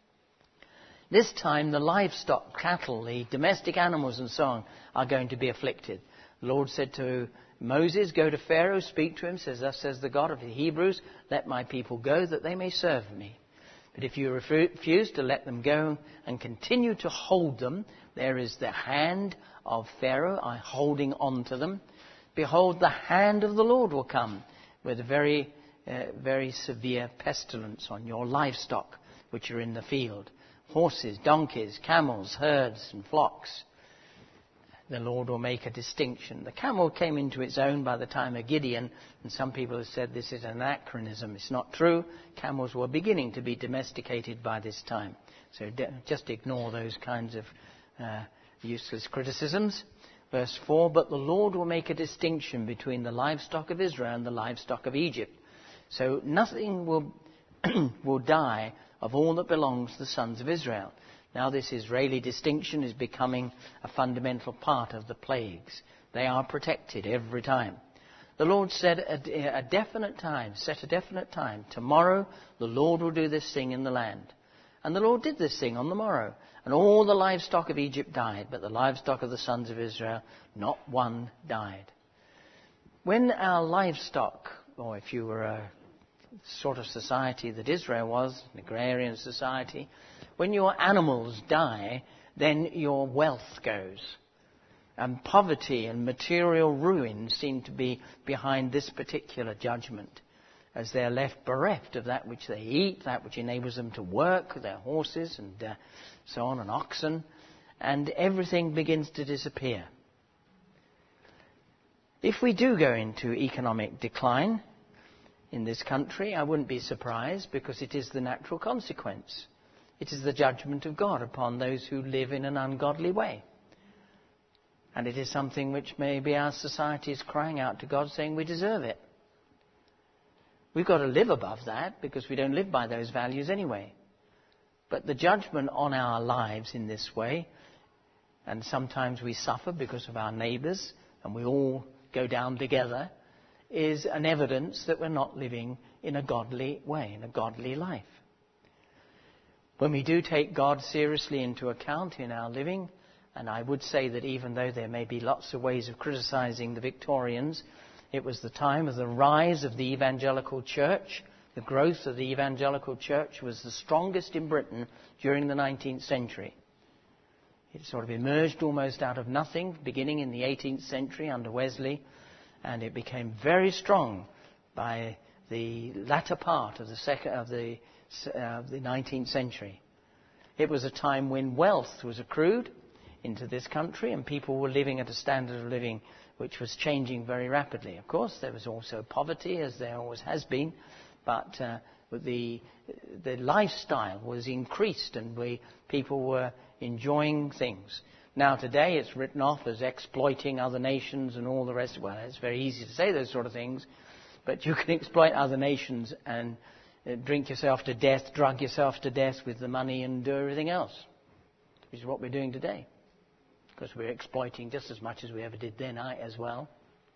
This time the livestock, cattle, the domestic animals and so on are going to be afflicted. The Lord said to Moses, go to Pharaoh, speak to him, says, thus says the God of the Hebrews, let my people go that they may serve me. But if you refuse to let them go and continue to hold them, there is the hand of Pharaoh holding on to them. Behold, the hand of the Lord will come with a very, very severe pestilence on your livestock which are in the field. Horses, donkeys, camels, herds and flocks. The Lord will make a distinction. The camel came into its own by the time of Gideon, and some people have said this is an anachronism. It's not true. Camels were beginning to be domesticated by this time. So just ignore those kinds of useless criticisms. Verse 4, but the Lord will make a distinction between the livestock of Israel and the livestock of Egypt. So nothing will die of all that belongs to the sons of Israel. Now this Israeli distinction is becoming a fundamental part of the plagues. They are protected every time. The Lord said set a definite time. Tomorrow the Lord will do this thing in the land. And the Lord did this thing on the morrow. And all the livestock of Egypt died, but the livestock of the sons of Israel, not one died. When our livestock, or if you were a sort of society that Israel was, an agrarian society, when your animals die, then your wealth goes. And poverty and material ruin seem to be behind this particular judgment, as they are left bereft of that which they eat, that which enables them to work, their horses and so on, and oxen, and everything begins to disappear. If we do go into economic decline in this country, I wouldn't be surprised, because it is the natural consequence. It is the judgment of God upon those who live in an ungodly way. And it is something which maybe our society is crying out to God, saying we deserve it. We've got to live above that, because we don't live by those values anyway. But the judgment on our lives in this way, and sometimes we suffer because of our neighbours, and we all go down together, is an evidence that we're not living in a godly way, in a godly life. When we do take God seriously into account in our living, and I would say that even though there may be lots of ways of criticising the Victorians, it was the time of the rise of the evangelical church. The growth of the evangelical church was the strongest in Britain during the 19th century. It sort of emerged almost out of nothing, beginning in the 18th century under Wesley, and it became very strong by the latter part of the 19th century. It was a time when wealth was accrued into this country, and people were living at a standard of living which was changing very rapidly. Of course, there was also poverty, as there always has been, but the lifestyle was increased, and people were enjoying things. Now today it's written off as exploiting other nations and all the rest. Well, it's very easy to say those sort of things, but you can exploit other nations and drink yourself to death, drug yourself to death with the money and do everything else, which is what we're doing today, because we're exploiting just as much as we ever did then as well.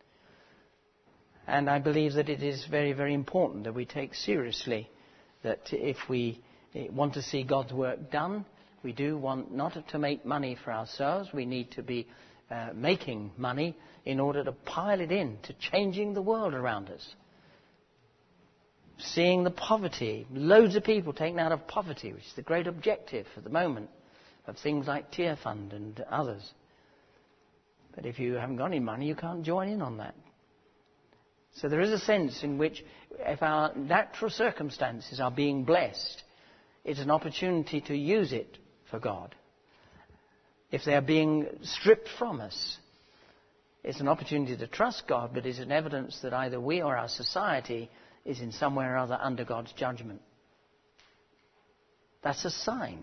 And I believe that it is very, very important that we take seriously that if we want to see God's work done, we do want not to make money for ourselves. We need to be making money in order to pile it in to changing the world around us. Seeing the poverty, loads of people taken out of poverty, which is the great objective at the moment of things like Tear Fund and others. But if you haven't got any money, you can't join in on that. So there is a sense in which if our natural circumstances are being blessed, it's an opportunity to use it for God. If they are being stripped from us, it's an opportunity to trust God, but it's an evidence that either we or our society is in some way or other under God's judgment. That's a sign.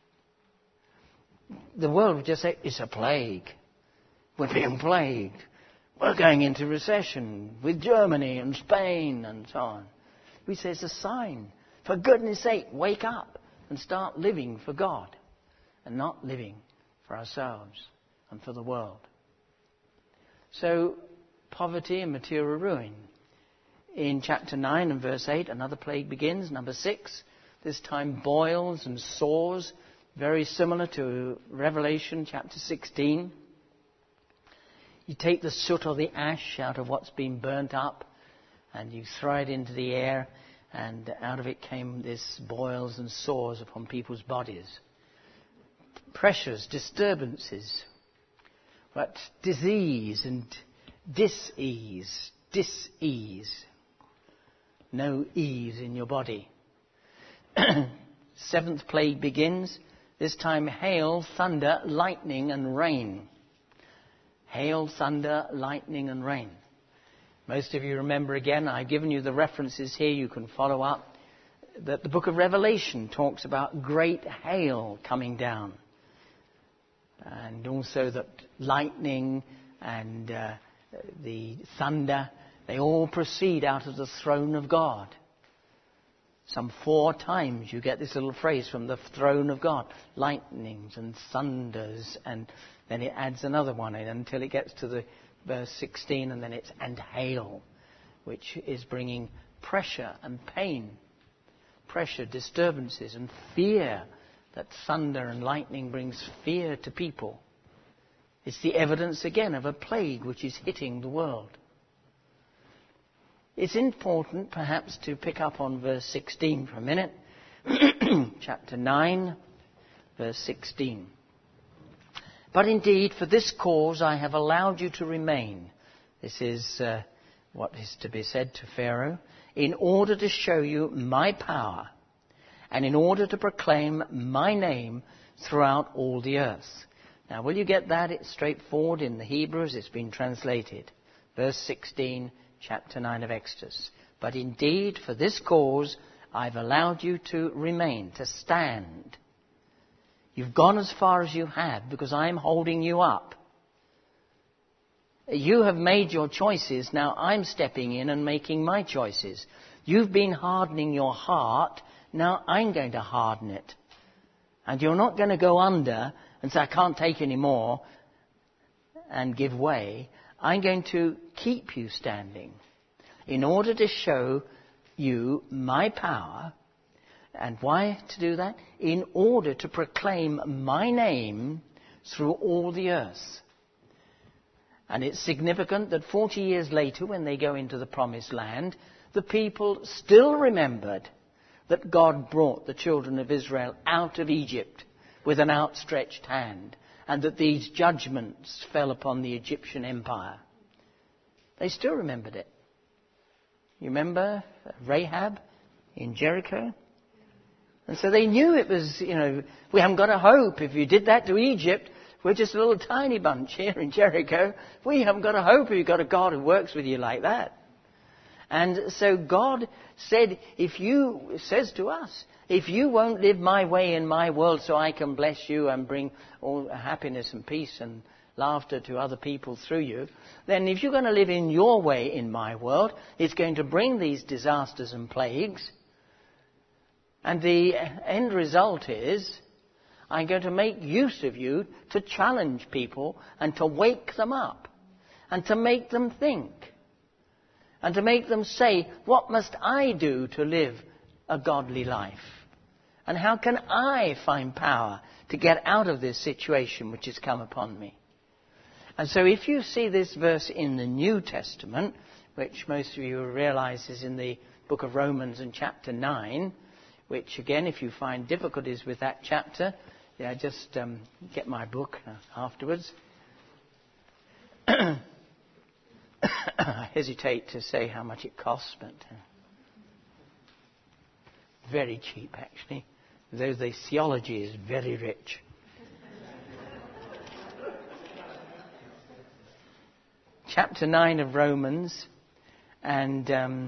The world would just say, it's a plague. We're being plagued. We're going into recession with Germany and Spain and so on. We say it's a sign. For goodness sake, wake up and start living for God and not living for ourselves and for the world. So, poverty and material ruin. In chapter 9 and verse 8, another plague begins, number 6. This time boils and sores, very similar to Revelation chapter 16. You take the soot or the ash out of what's been burnt up and you throw it into the air, and out of it came this boils and sores upon people's bodies. Pressures, disturbances, but disease and dis-ease. No ease in your body. 7th plague begins. This time hail, thunder, lightning and rain. Hail, thunder, lightning and rain. Most of you remember again, I've given you the references here, you can follow up, that the book of Revelation talks about great hail coming down. And also that lightning and the thunder, they all proceed out of the throne of God. Some 4 times you get this little phrase, from the throne of God. Lightnings and thunders, and then it adds another one in until it gets to the verse 16, and then it's and hail, which is bringing pressure and pain. Pressure, disturbances and fear. That thunder and lightning brings fear to people. It's the evidence again of a plague which is hitting the world. It's important perhaps to pick up on verse 16 for a minute. Chapter 9, verse 16. But indeed, for this cause I have allowed you to remain. This is what is to be said to Pharaoh. In order to show you my power, and in order to proclaim my name throughout all the earth. Now, will you get that? It's straightforward in the Hebrew as it's been translated. Verse 16, chapter 9 of Exodus. But indeed, for this cause, I've allowed you to remain, to stand. You've gone as far as you have because I'm holding you up. You have made your choices. Now I'm stepping in and making my choices. You've been hardening your heart. Now I'm going to harden it. And you're not going to go under and say, I can't take any more, and give way. I'm going to keep you standing in order to show you my power. And why to do that? In order to proclaim my name through all the earth. And it's significant that 40 years later, when they go into the promised land, the people still remembered that God brought the children of Israel out of Egypt with an outstretched hand, and that these judgments fell upon the Egyptian empire. They still remembered it. You remember Rahab in Jericho? And so they knew it was, we haven't got a hope. If you did that to Egypt, we're just a little tiny bunch here in Jericho. We haven't got a hope if you've got a God who works with you like that. And so God says to us, if you won't live my way in my world so I can bless you and bring all happiness and peace and laughter to other people through you, then if you're going to live in your way in my world, it's going to bring these disasters and plagues. And the end result is, I'm going to make use of you to challenge people and to wake them up and to make them think and to make them say, what must I do to live a godly life? And how can I find power to get out of this situation which has come upon me? And so if you see this verse in the New Testament, which most of you realize is in the book of Romans in chapter 9, which again, if you find difficulties with that chapter, just get my book afterwards. I hesitate to say how much it costs, but very cheap actually, though the theology is very rich. Chapter 9 of Romans, and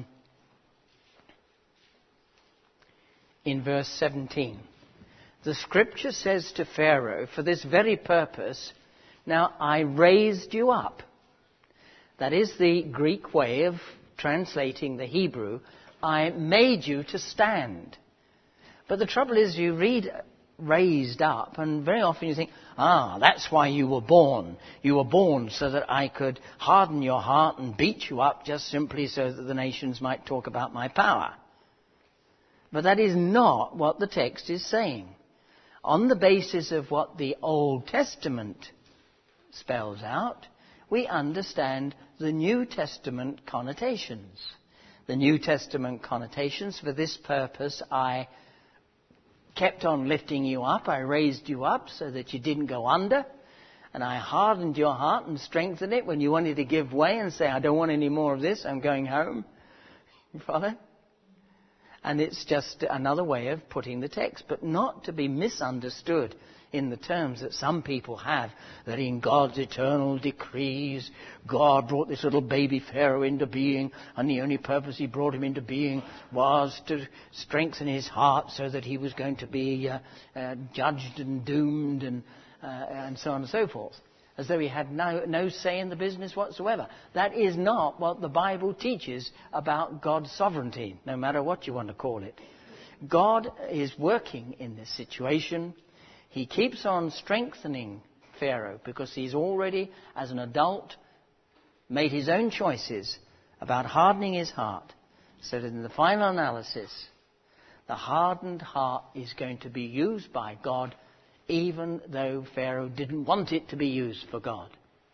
in verse 17. The scripture says to Pharaoh, for this very purpose, now I raised you up. That is the Greek way of translating the Hebrew. I made you to stand. But the trouble is, you read raised up, and very often you think, that's why you were born. You were born so that I could harden your heart and beat you up just simply so that the nations might talk about my power. But that is not what the text is saying. On the basis of what the Old Testament spells out, we understand the New Testament connotations. The New Testament connotations, for this purpose I kept on lifting you up, I raised you up so that you didn't go under, and I hardened your heart and strengthened it when you wanted to give way and say, I don't want any more of this, I'm going home. You follow? And it's just another way of putting the text, but not to be misunderstood in the terms that some people have, that in God's eternal decrees, God brought this little baby Pharaoh into being, and the only purpose he brought him into being was to strengthen his heart so that he was going to be judged and doomed and so on and so forth. as though he had no say in the business whatsoever. That is not what the Bible teaches about God's sovereignty, no matter what you want to call it. God is working in this situation. He keeps on strengthening Pharaoh because he's already, as an adult, made his own choices about hardening his heart, so that in the final analysis, the hardened heart is going to be used by God, even though Pharaoh didn't want it to be used for God.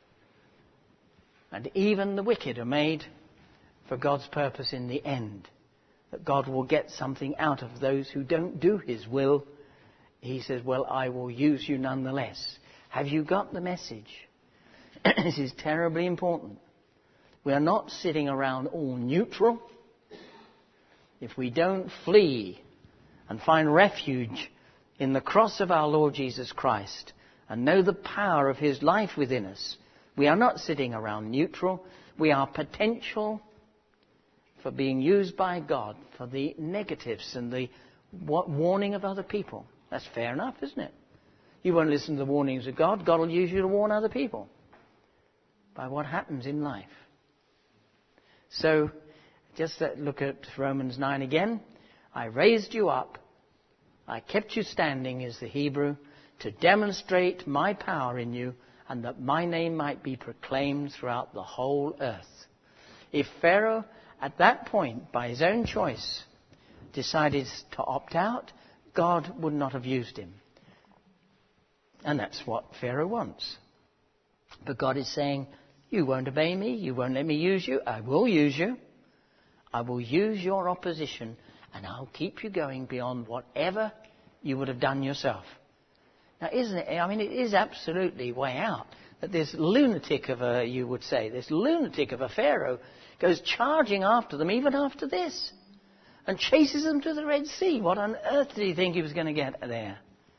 And even the wicked are made for God's purpose in the end, that God will get something out of those who don't do his will. He says, well, I will use you nonetheless. Have you got the message? This is terribly important. We are not sitting around all neutral. If we don't flee and find refuge in the cross of our Lord Jesus Christ and know the power of his life within us, we are not sitting around neutral. We are potential for being used by God for the negatives and the warning of other people. That's fair enough, isn't it? You won't listen to the warnings of God. God will use you to warn other people by what happens in life. So, just look at Romans 9 again. I raised you up. I kept you standing, is the Hebrew, to demonstrate my power in you and that my name might be proclaimed throughout the whole earth. If Pharaoh, at that point, by his own choice, decided to opt out, God would not have used him. And that's what Pharaoh wants. But God is saying, you won't obey me, you won't let me use you, I will use you. I will use your opposition and I'll keep you going beyond whatever you would have done yourself. Now, isn't it? I mean, it is absolutely way out that this lunatic of a, you would say, this lunatic of a Pharaoh goes charging after them even after this and chases them to the Red Sea. What on earth did he think he was going to get there?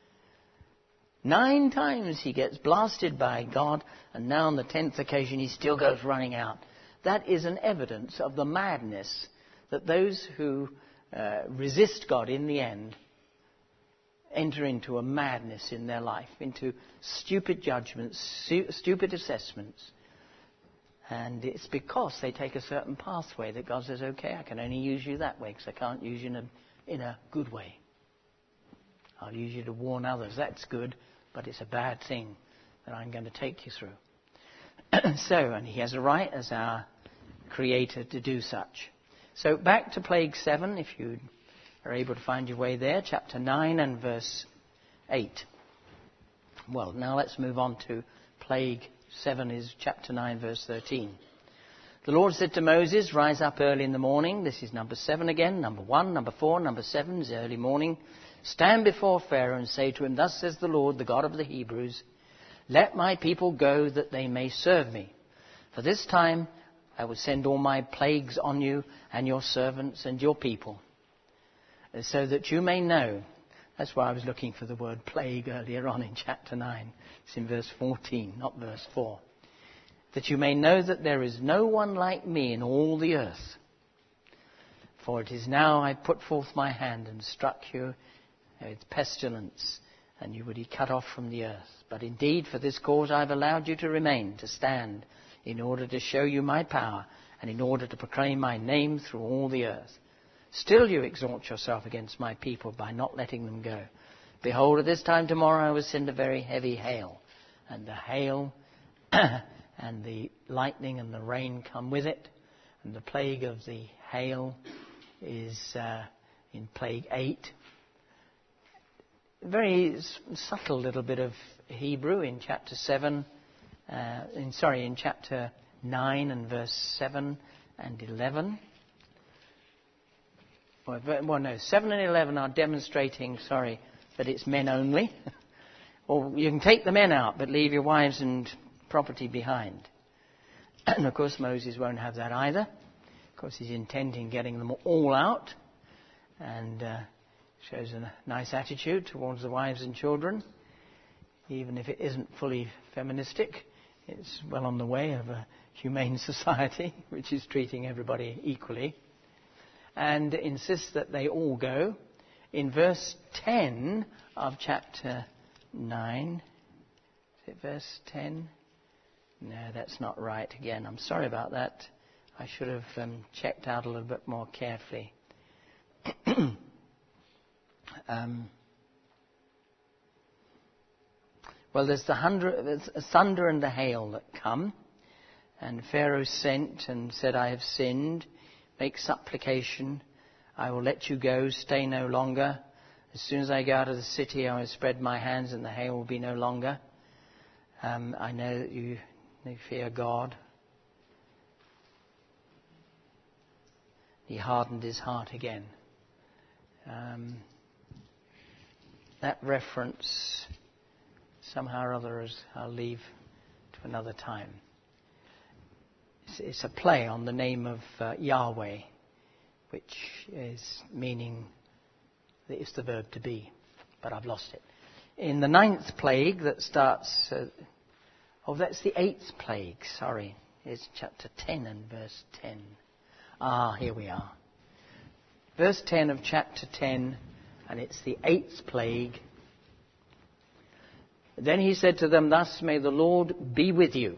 9 times he gets blasted by God, and now on the 10th occasion he still goes running out. That is an evidence of the madness that those who resist God in the end enter into a madness in their life, into stupid judgments, stupid assessments. And it's because they take a certain pathway that God says, okay, I can only use you that way because I can't use you in a good way. I'll use you to warn others. That's good, but it's a bad thing that I'm going to take you through. And he has a right as our Creator to do such. So back to plague 7, if you are able to find your way there, chapter 9 and verse 8. Well, now let's move on to plague 7 is chapter 9, verse 13. The Lord said to Moses, rise up early in the morning. This is number 7 again. Number 1, number 4, number 7 is early morning. Stand before Pharaoh and say to him, thus says the Lord, the God of the Hebrews, let my people go that they may serve me. For this time I will send all my plagues on you and your servants and your people, so that you may know. That's why I was looking for the word plague earlier on in chapter 9. It's in verse 14, not verse 4. That you may know that there is no one like me in all the earth. For it is now I put forth my hand and struck you with pestilence, and you would be cut off from the earth. But indeed, for this cause I have allowed you to remain, to stand, in order to show you my power, and in order to proclaim my name through all the earth. Still you exalt yourself against my people by not letting them go. Behold, at this time tomorrow I will send a very heavy hail, and the hail and the lightning and the rain come with it. And the plague of the hail is in plague 8. Very subtle little bit of Hebrew in chapter 7, in chapter 9 and verse 7 and 11. 7 and 11 are demonstrating, that it's men only. Or you can take the men out, but leave your wives and property behind. And of course Moses won't have that either. Of course he's intending getting them all out, and shows a nice attitude towards the wives and children. Even if it isn't fully feministic, it's well on the way of a humane society which is treating everybody equally, and insists that they all go. In verse 10 of chapter 9, is it verse 10? No, that's not right again. I'm sorry about that. I should have checked out a little bit more carefully. Well, there's the thunder and the hail that come. And Pharaoh sent and said, I have sinned. Make supplication. I will let you go. Stay no longer. As soon as I go out of the city, I will spread my hands and the hail will be no longer. I know that you fear God. He hardened his heart again. That reference, somehow or other, I'll leave to another time. It's a play on the name of Yahweh, which is meaning, it's the verb to be, but I've lost it. In the 9th plague that starts, that's the 8th plague, sorry. It's chapter 10 and verse 10. Here we are. Verse 10 of chapter 10, and it's the 8th plague. Then he said to them, thus may the Lord be with you.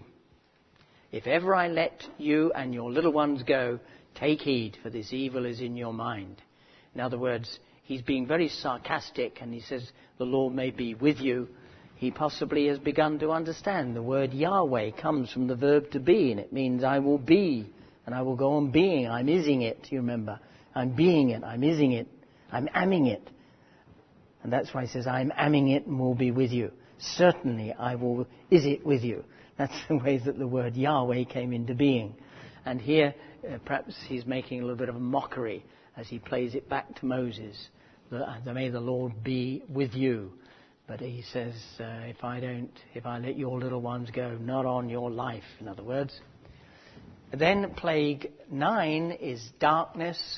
If ever I let you and your little ones go, take heed, for this evil is in your mind. In other words, he's being very sarcastic, and he says, the Lord may be with you. He possibly has begun to understand the word Yahweh comes from the verb to be, and it means I will be, and I will go on being. I'm ising it, you remember. I'm being it, I'm ising it, I'm amming it. And that's why he says, I'm amming it and will be with you. Certainly I will is it with you. That's the way that the word Yahweh came into being. And here, perhaps he's making a little bit of a mockery as he plays it back to Moses. May the Lord be with you. But he says, if I let your little ones go, not on your life, in other words. Then plague 9 is darkness.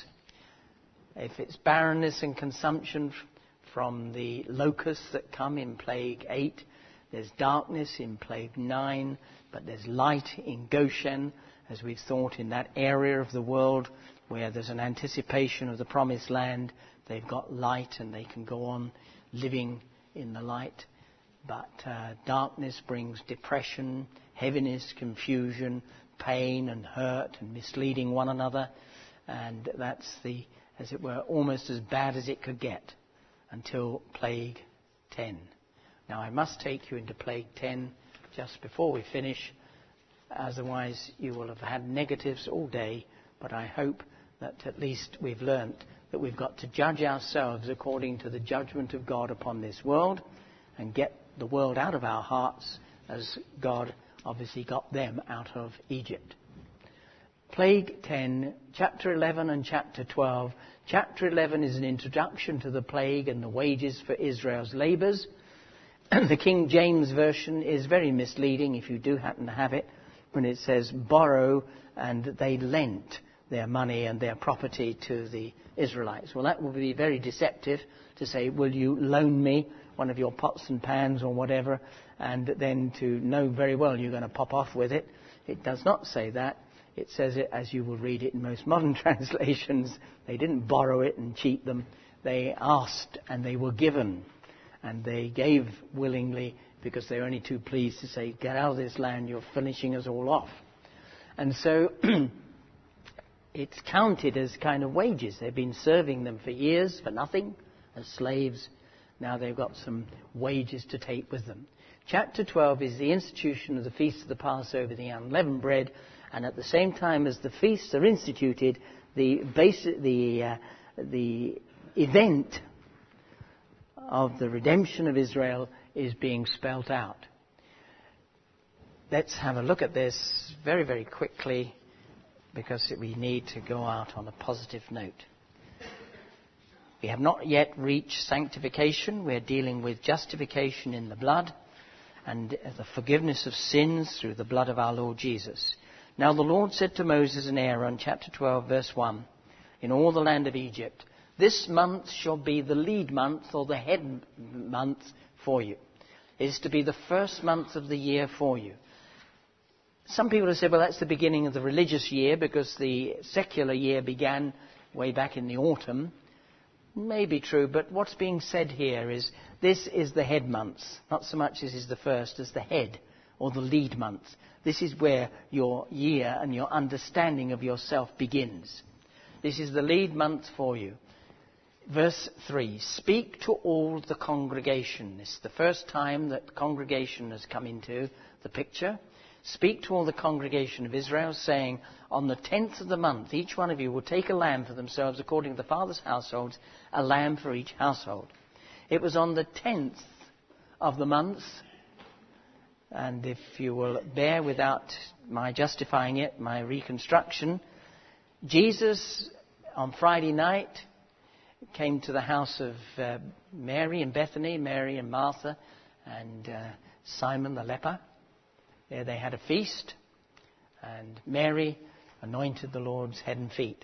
If it's barrenness and consumption from the locusts that come in plague 8, there's darkness in plague 9, but there's light in Goshen, as we've thought, in that area of the world where there's an anticipation of the promised land. They've got light and they can go on living in the light. But darkness brings depression, heaviness, confusion, pain and hurt and misleading one another. And that's as it were, almost as bad as it could get until plague 10. Now I must take you into plague 10 just before we finish. Otherwise you will have had negatives all day. But I hope that at least we've learnt that we've got to judge ourselves according to the judgment of God upon this world and get the world out of our hearts as God obviously got them out of Egypt. Plague 10, chapter 11 and chapter 12. Chapter 11 is an introduction to the plague and the wages for Israel's labours. The King James Version is very misleading, if you do happen to have it, when it says borrow, and they lent their money and their property to the Israelites. Well, that would be very deceptive to say, will you loan me one of your pots and pans or whatever, and then to know very well you're going to pop off with it. It does not say that. It says it as you will read it in most modern translations. They didn't borrow it and cheat them. They asked and they were given. And they gave willingly because they were only too pleased to say, get out of this land, you're finishing us all off. And so it's counted as kind of wages. They've been serving them for years for nothing as slaves. Now they've got some wages to take with them. Chapter 12 is the institution of the Feast of the Passover, the unleavened bread, and at the same time as the feasts are instituted, the event of the redemption of Israel is being spelt out. Let's have a look at this very, very quickly because we need to go out on a positive note. We have not yet reached sanctification. We're dealing with justification in the blood and the forgiveness of sins through the blood of our Lord Jesus. Now the Lord said to Moses and Aaron, chapter 12, verse 1, in all the land of Egypt, this month shall be the lead month or the head month for you. It is to be the first month of the year for you. Some people have said, well, that's the beginning of the religious year because the secular year began way back in the autumn. May be true, but what's being said here is this is the head month. Not so much this is the first as the head or the lead month. This is where your year and your understanding of yourself begins. This is the lead month for you. Verse 3, speak to all the congregation. This is the first time that congregation has come into the picture. Speak to all the congregation of Israel, saying, on the 10th of the month, each one of you will take a lamb for themselves according to the father's households, a lamb for each household. It was on the 10th of the month, and if you will bear without my justifying it, my reconstruction, Jesus on Friday night came to the house of Mary in Bethany, Mary and Martha and Simon the leper. There they had a feast, and Mary anointed the Lord's head and feet.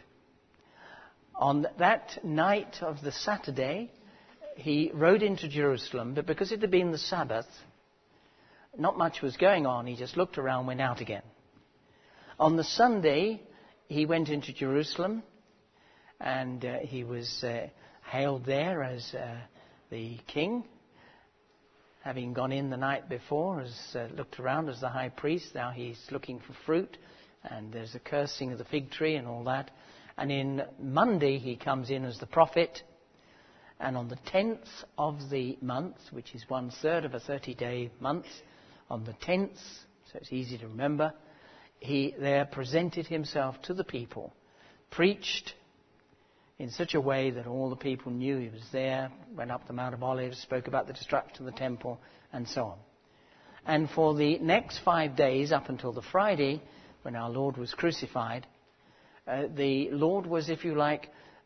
On that night of the Saturday, he rode into Jerusalem, but because it had been the Sabbath, not much was going on. He just looked around, went out again. On the Sunday, he went into Jerusalem, and he was hailed there as the king, having gone in the night before, has looked around as the high priest. Now he's looking for fruit, and there's a cursing of the fig tree and all that. And in Monday, he comes in as the prophet. And on the 10th of the month, which is 1/3 of a 30-day month, on the 10th, so it's easy to remember, he there presented himself to the people, preached in such a way that all the people knew he was there, went up the Mount of Olives, spoke about the destruction of the temple, and so on. And for the next 5 days, up until the Friday, when our Lord was crucified, the Lord was, if you like,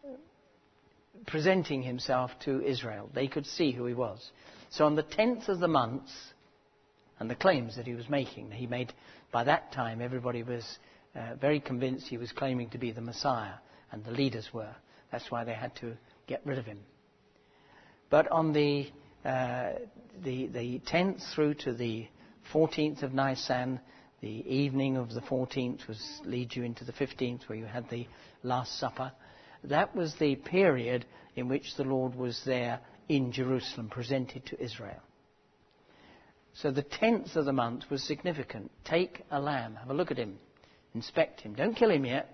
presenting himself to Israel. They could see who he was. So on the 10th of the month, and the claims that he was making, he made, by that time, everybody was very convinced he was claiming to be the Messiah, and the leaders were. That's why they had to get rid of him. But on the 10th through to the 14th of Nisan, the evening of the 14th leads you into the 15th, where you had the Last Supper. That was the period in which the Lord was there in Jerusalem, presented to Israel. So the 10th of the month was significant. Take a lamb, have a look at him, inspect him. Don't kill him yet.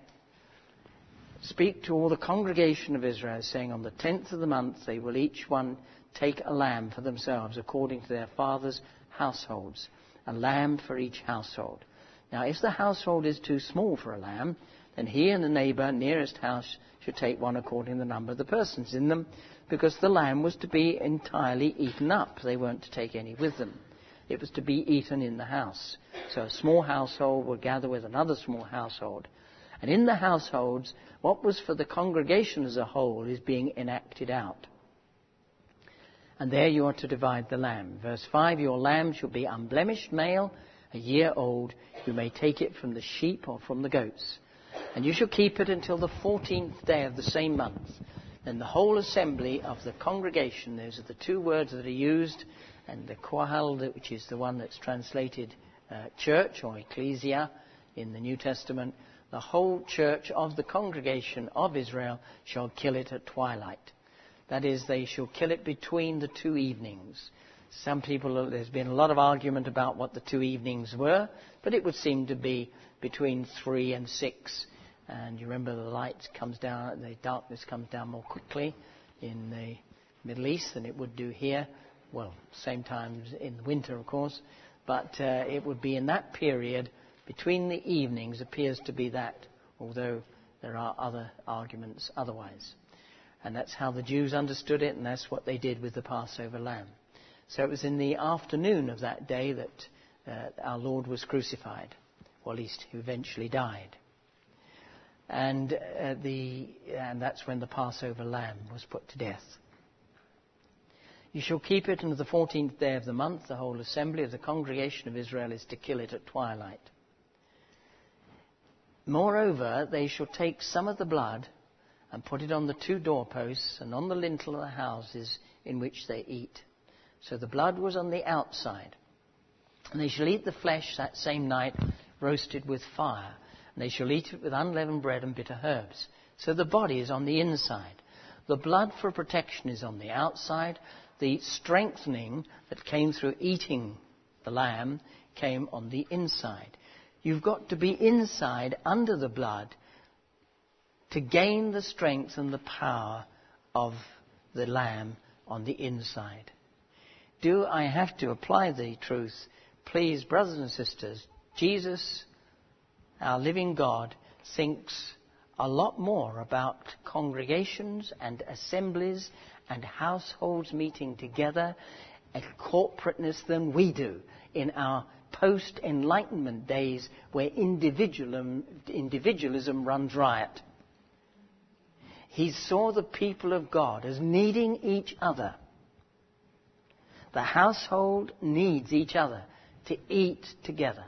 Speak to all the congregation of Israel, saying, on the 10th of the month they will each one take a lamb for themselves according to their father's households, a lamb for each household. Now, if the household is too small for a lamb, then he and the neighbour nearest house should take one according to the number of the persons in them, because the lamb was to be entirely eaten up. They weren't to take any with them. It was to be eaten in the house. So a small household would gather with another small household. And in the households, what was for the congregation as a whole is being enacted out. And there you are to divide the lamb. Verse 5, your lamb shall be unblemished male, a year old. You may take it from the sheep or from the goats. And you shall keep it until the 14th day of the same month. Then the whole assembly of the congregation, those are the two words that are used, and the kohal, which is the one that's translated church or ecclesia in the New Testament, the whole church of the congregation of Israel shall kill it at twilight. That is, they shall kill it between the two evenings. Some people, there's been a lot of argument about what the two evenings were, but it would seem to be between 3 and 6. And you remember the light comes down, the darkness comes down more quickly in the Middle East than it would do here. Well, same time in the winter, of course. But it would be in that period between the evenings, appears to be that, although there are other arguments otherwise. And that's how the Jews understood it, and that's what they did with the Passover lamb. So it was in the afternoon of that day that our Lord was crucified, or at least he eventually died. And that's when the Passover lamb was put to death. You shall keep it until the 14th day of the month. The whole assembly of the congregation of Israel is to kill it at twilight. Moreover, they shall take some of the blood and put it on the 2 doorposts and on the lintel of the houses in which they eat. So the blood was on the outside. And they shall eat the flesh that same night, roasted with fire. And they shall eat it with unleavened bread and bitter herbs. So the body is on the inside. The blood for protection is on the outside. The strengthening that came through eating the lamb came on the inside. You've got to be inside, under the blood, to gain the strength and the power of the Lamb on the inside. Do I have to apply the truth? Please, brothers and sisters, Jesus, our living God, thinks a lot more about congregations and assemblies and households meeting together and corporateness than we do in our post-Enlightenment days where individualism runs riot. He saw the people of God as needing each other. The household needs each other to eat together.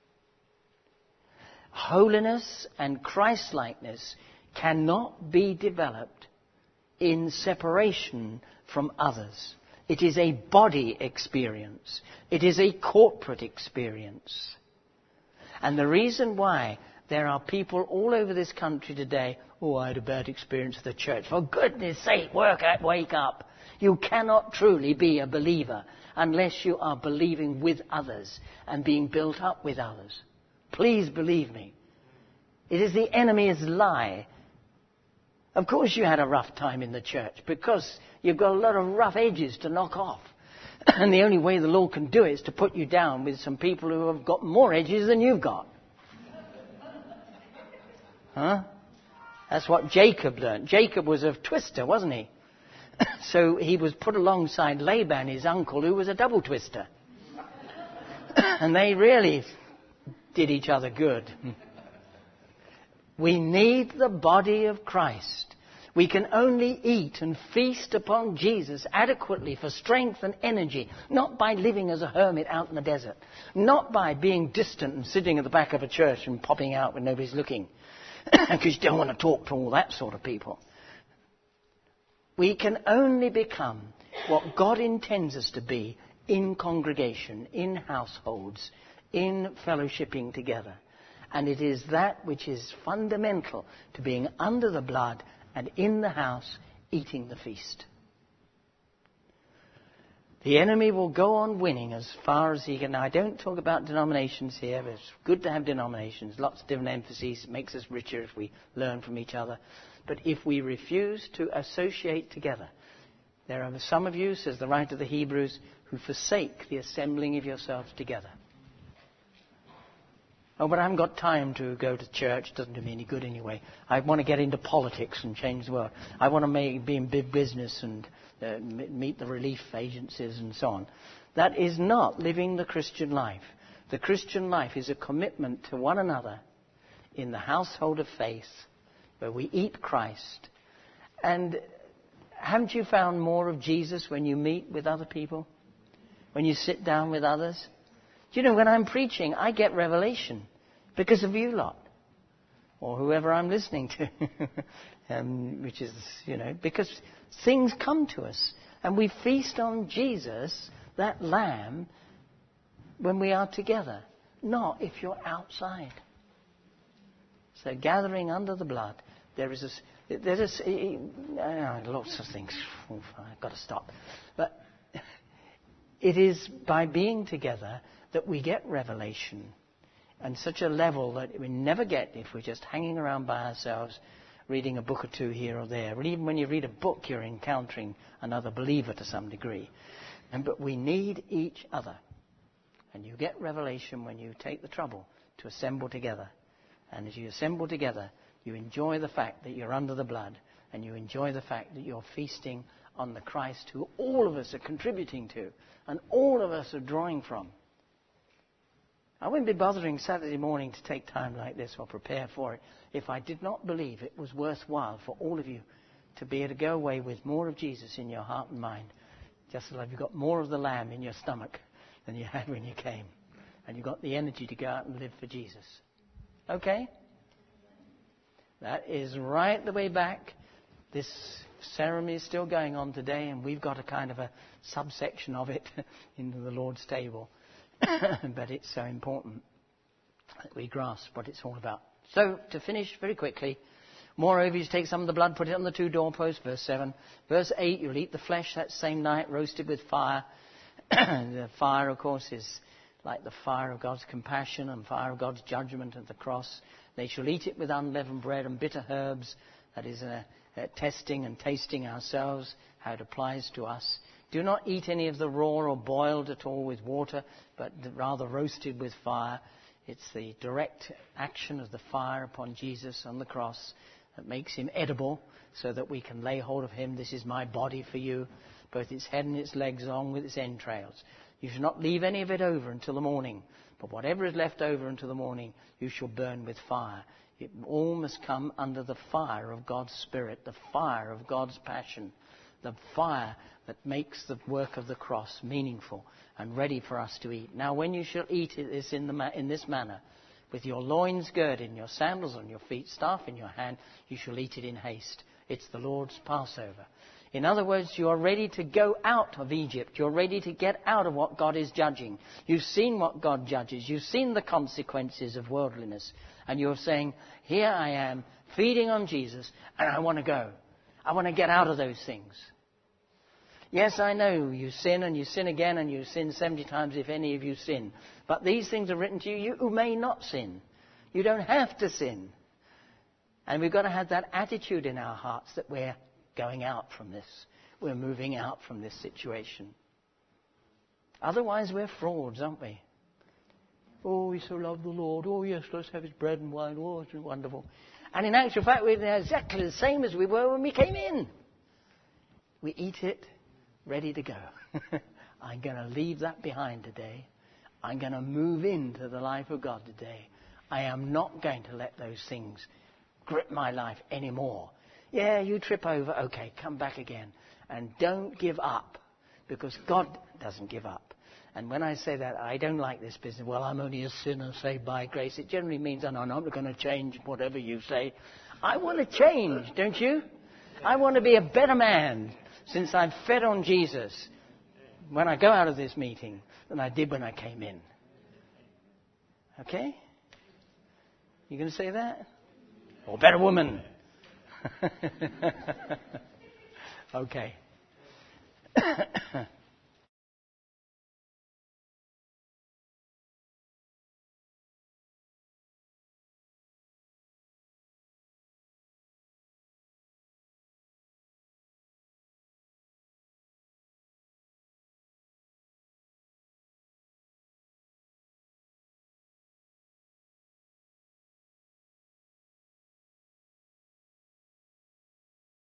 Holiness and Christ-likeness cannot be developed in separation from others. It is a body experience. It is a corporate experience. And the reason why there are people all over this country today, oh, I had a bad experience at the church. For goodness sake, wake up. You cannot truly be a believer unless you are believing with others and being built up with others. Please believe me. It is the enemy's lie. Of course you had a rough time in the church because you've got a lot of rough edges to knock off. And the only way the Lord can do it is to put you down with some people who have got more edges than you've got. Huh? That's what Jacob learned. Jacob was a twister, wasn't he? So he was put alongside Laban, his uncle, who was a double twister. And they really did each other good. We need the body of Christ. We can only eat and feast upon Jesus adequately for strength and energy, not by living as a hermit out in the desert, not by being distant and sitting at the back of a church and popping out when nobody's looking, because you don't want to talk to all that sort of people. We can only become what God intends us to be in congregation, in households, in fellowshipping together. And it is that which is fundamental to being under the blood and in the house eating the feast. The enemy will go on winning as far as he can. Now, I don't talk about denominations here, but it's good to have denominations. Lots of different emphases. It makes us richer if we learn from each other. But if we refuse to associate together, there are some of you, says the writer of the Hebrews, who forsake the assembling of yourselves together. Oh, but I haven't got time to go to church. Doesn't do me any good anyway. I want to get into politics and change the world. I want to be in big business and meet the relief agencies and so on. That is not living the Christian life. The Christian life is a commitment to one another in the household of faith where we eat Christ. And haven't you found more of Jesus when you meet with other people? When you sit down with others? Do you know, when I'm preaching, I get revelation because of you lot. Or whoever I'm listening to. Which is, because things come to us. And we feast on Jesus, that Lamb, when we are together. Not if you're outside. So gathering under the blood, there's lots of things. I've got to stop. But it is by being together that we get revelation. And such a level that we never get if we're just hanging around by ourselves, reading a book or two here or there. And even when you read a book, you're encountering another believer to some degree. But we need each other. And you get revelation when you take the trouble to assemble together. And as you assemble together, you enjoy the fact that you're under the blood. And you enjoy the fact that you're feasting on the Christ who all of us are contributing to. And all of us are drawing from. I wouldn't be bothering Saturday morning to take time like this or prepare for it if I did not believe it was worthwhile for all of you to be able to go away with more of Jesus in your heart and mind. Just like you've got more of the Lamb in your stomach than you had when you came. And you've got the energy to go out and live for Jesus. Okay? That is right the way back. This ceremony is still going on today, and we've got a kind of a subsection of it into the Lord's table. But it's so important that we grasp what it's all about. So, to finish very quickly, moreover, you take some of the blood, put it on the 2 doorposts, verse 7. Verse 8, you'll eat the flesh that same night, roasted with fire. The fire, of course, is like the fire of God's compassion and fire of God's judgment at the cross. They shall eat it with unleavened bread and bitter herbs. That is testing and tasting ourselves, how it applies to us. Do not eat any of the raw or boiled at all with water, but rather roasted with fire. It's the direct action of the fire upon Jesus on the cross that makes him edible, so that we can lay hold of him. This is my body for you, both its head and its legs along with its entrails. You shall not leave any of it over until the morning, but whatever is left over until the morning, you shall burn with fire. It all must come under the fire of God's Spirit, the fire of God's passion, the fire that makes the work of the cross meaningful and ready for us to eat. Now, when you shall eat it in this manner, with your loins girded and your sandals on your feet, staff in your hand, you shall eat it in haste. It's the Lord's Passover. In other words, you are ready to go out of Egypt. You're ready to get out of what God is judging. You've seen what God judges. You've seen the consequences of worldliness. And you're saying, here I am, feeding on Jesus, and I want to go. I want to get out of those things. Yes, I know you sin and you sin again and you sin 70 times if any of you sin. But these things are written to you who may not sin. You don't have to sin. And we've got to have that attitude in our hearts that we're going out from this. We're moving out from this situation. Otherwise, we're frauds, aren't we? Oh, we so love the Lord. Oh, yes, let's have his bread and wine. Oh, it's wonderful. And in actual fact, we're exactly the same as we were when we came in. We eat it, ready to go. I'm going to leave that behind today. I'm going to move into the life of God today. I am not going to let those things grip my life anymore. Yeah, you trip over. Okay, come back again. And don't give up, because God doesn't give up. And when I say that, I don't like this business. Well, I'm only a sinner saved by grace. It generally means I'm not going to change whatever you say. I want to change, don't you? I want to be a better man since I've fed on Jesus when I go out of this meeting than I did when I came in. Okay? You going to say that? Or better woman? Okay.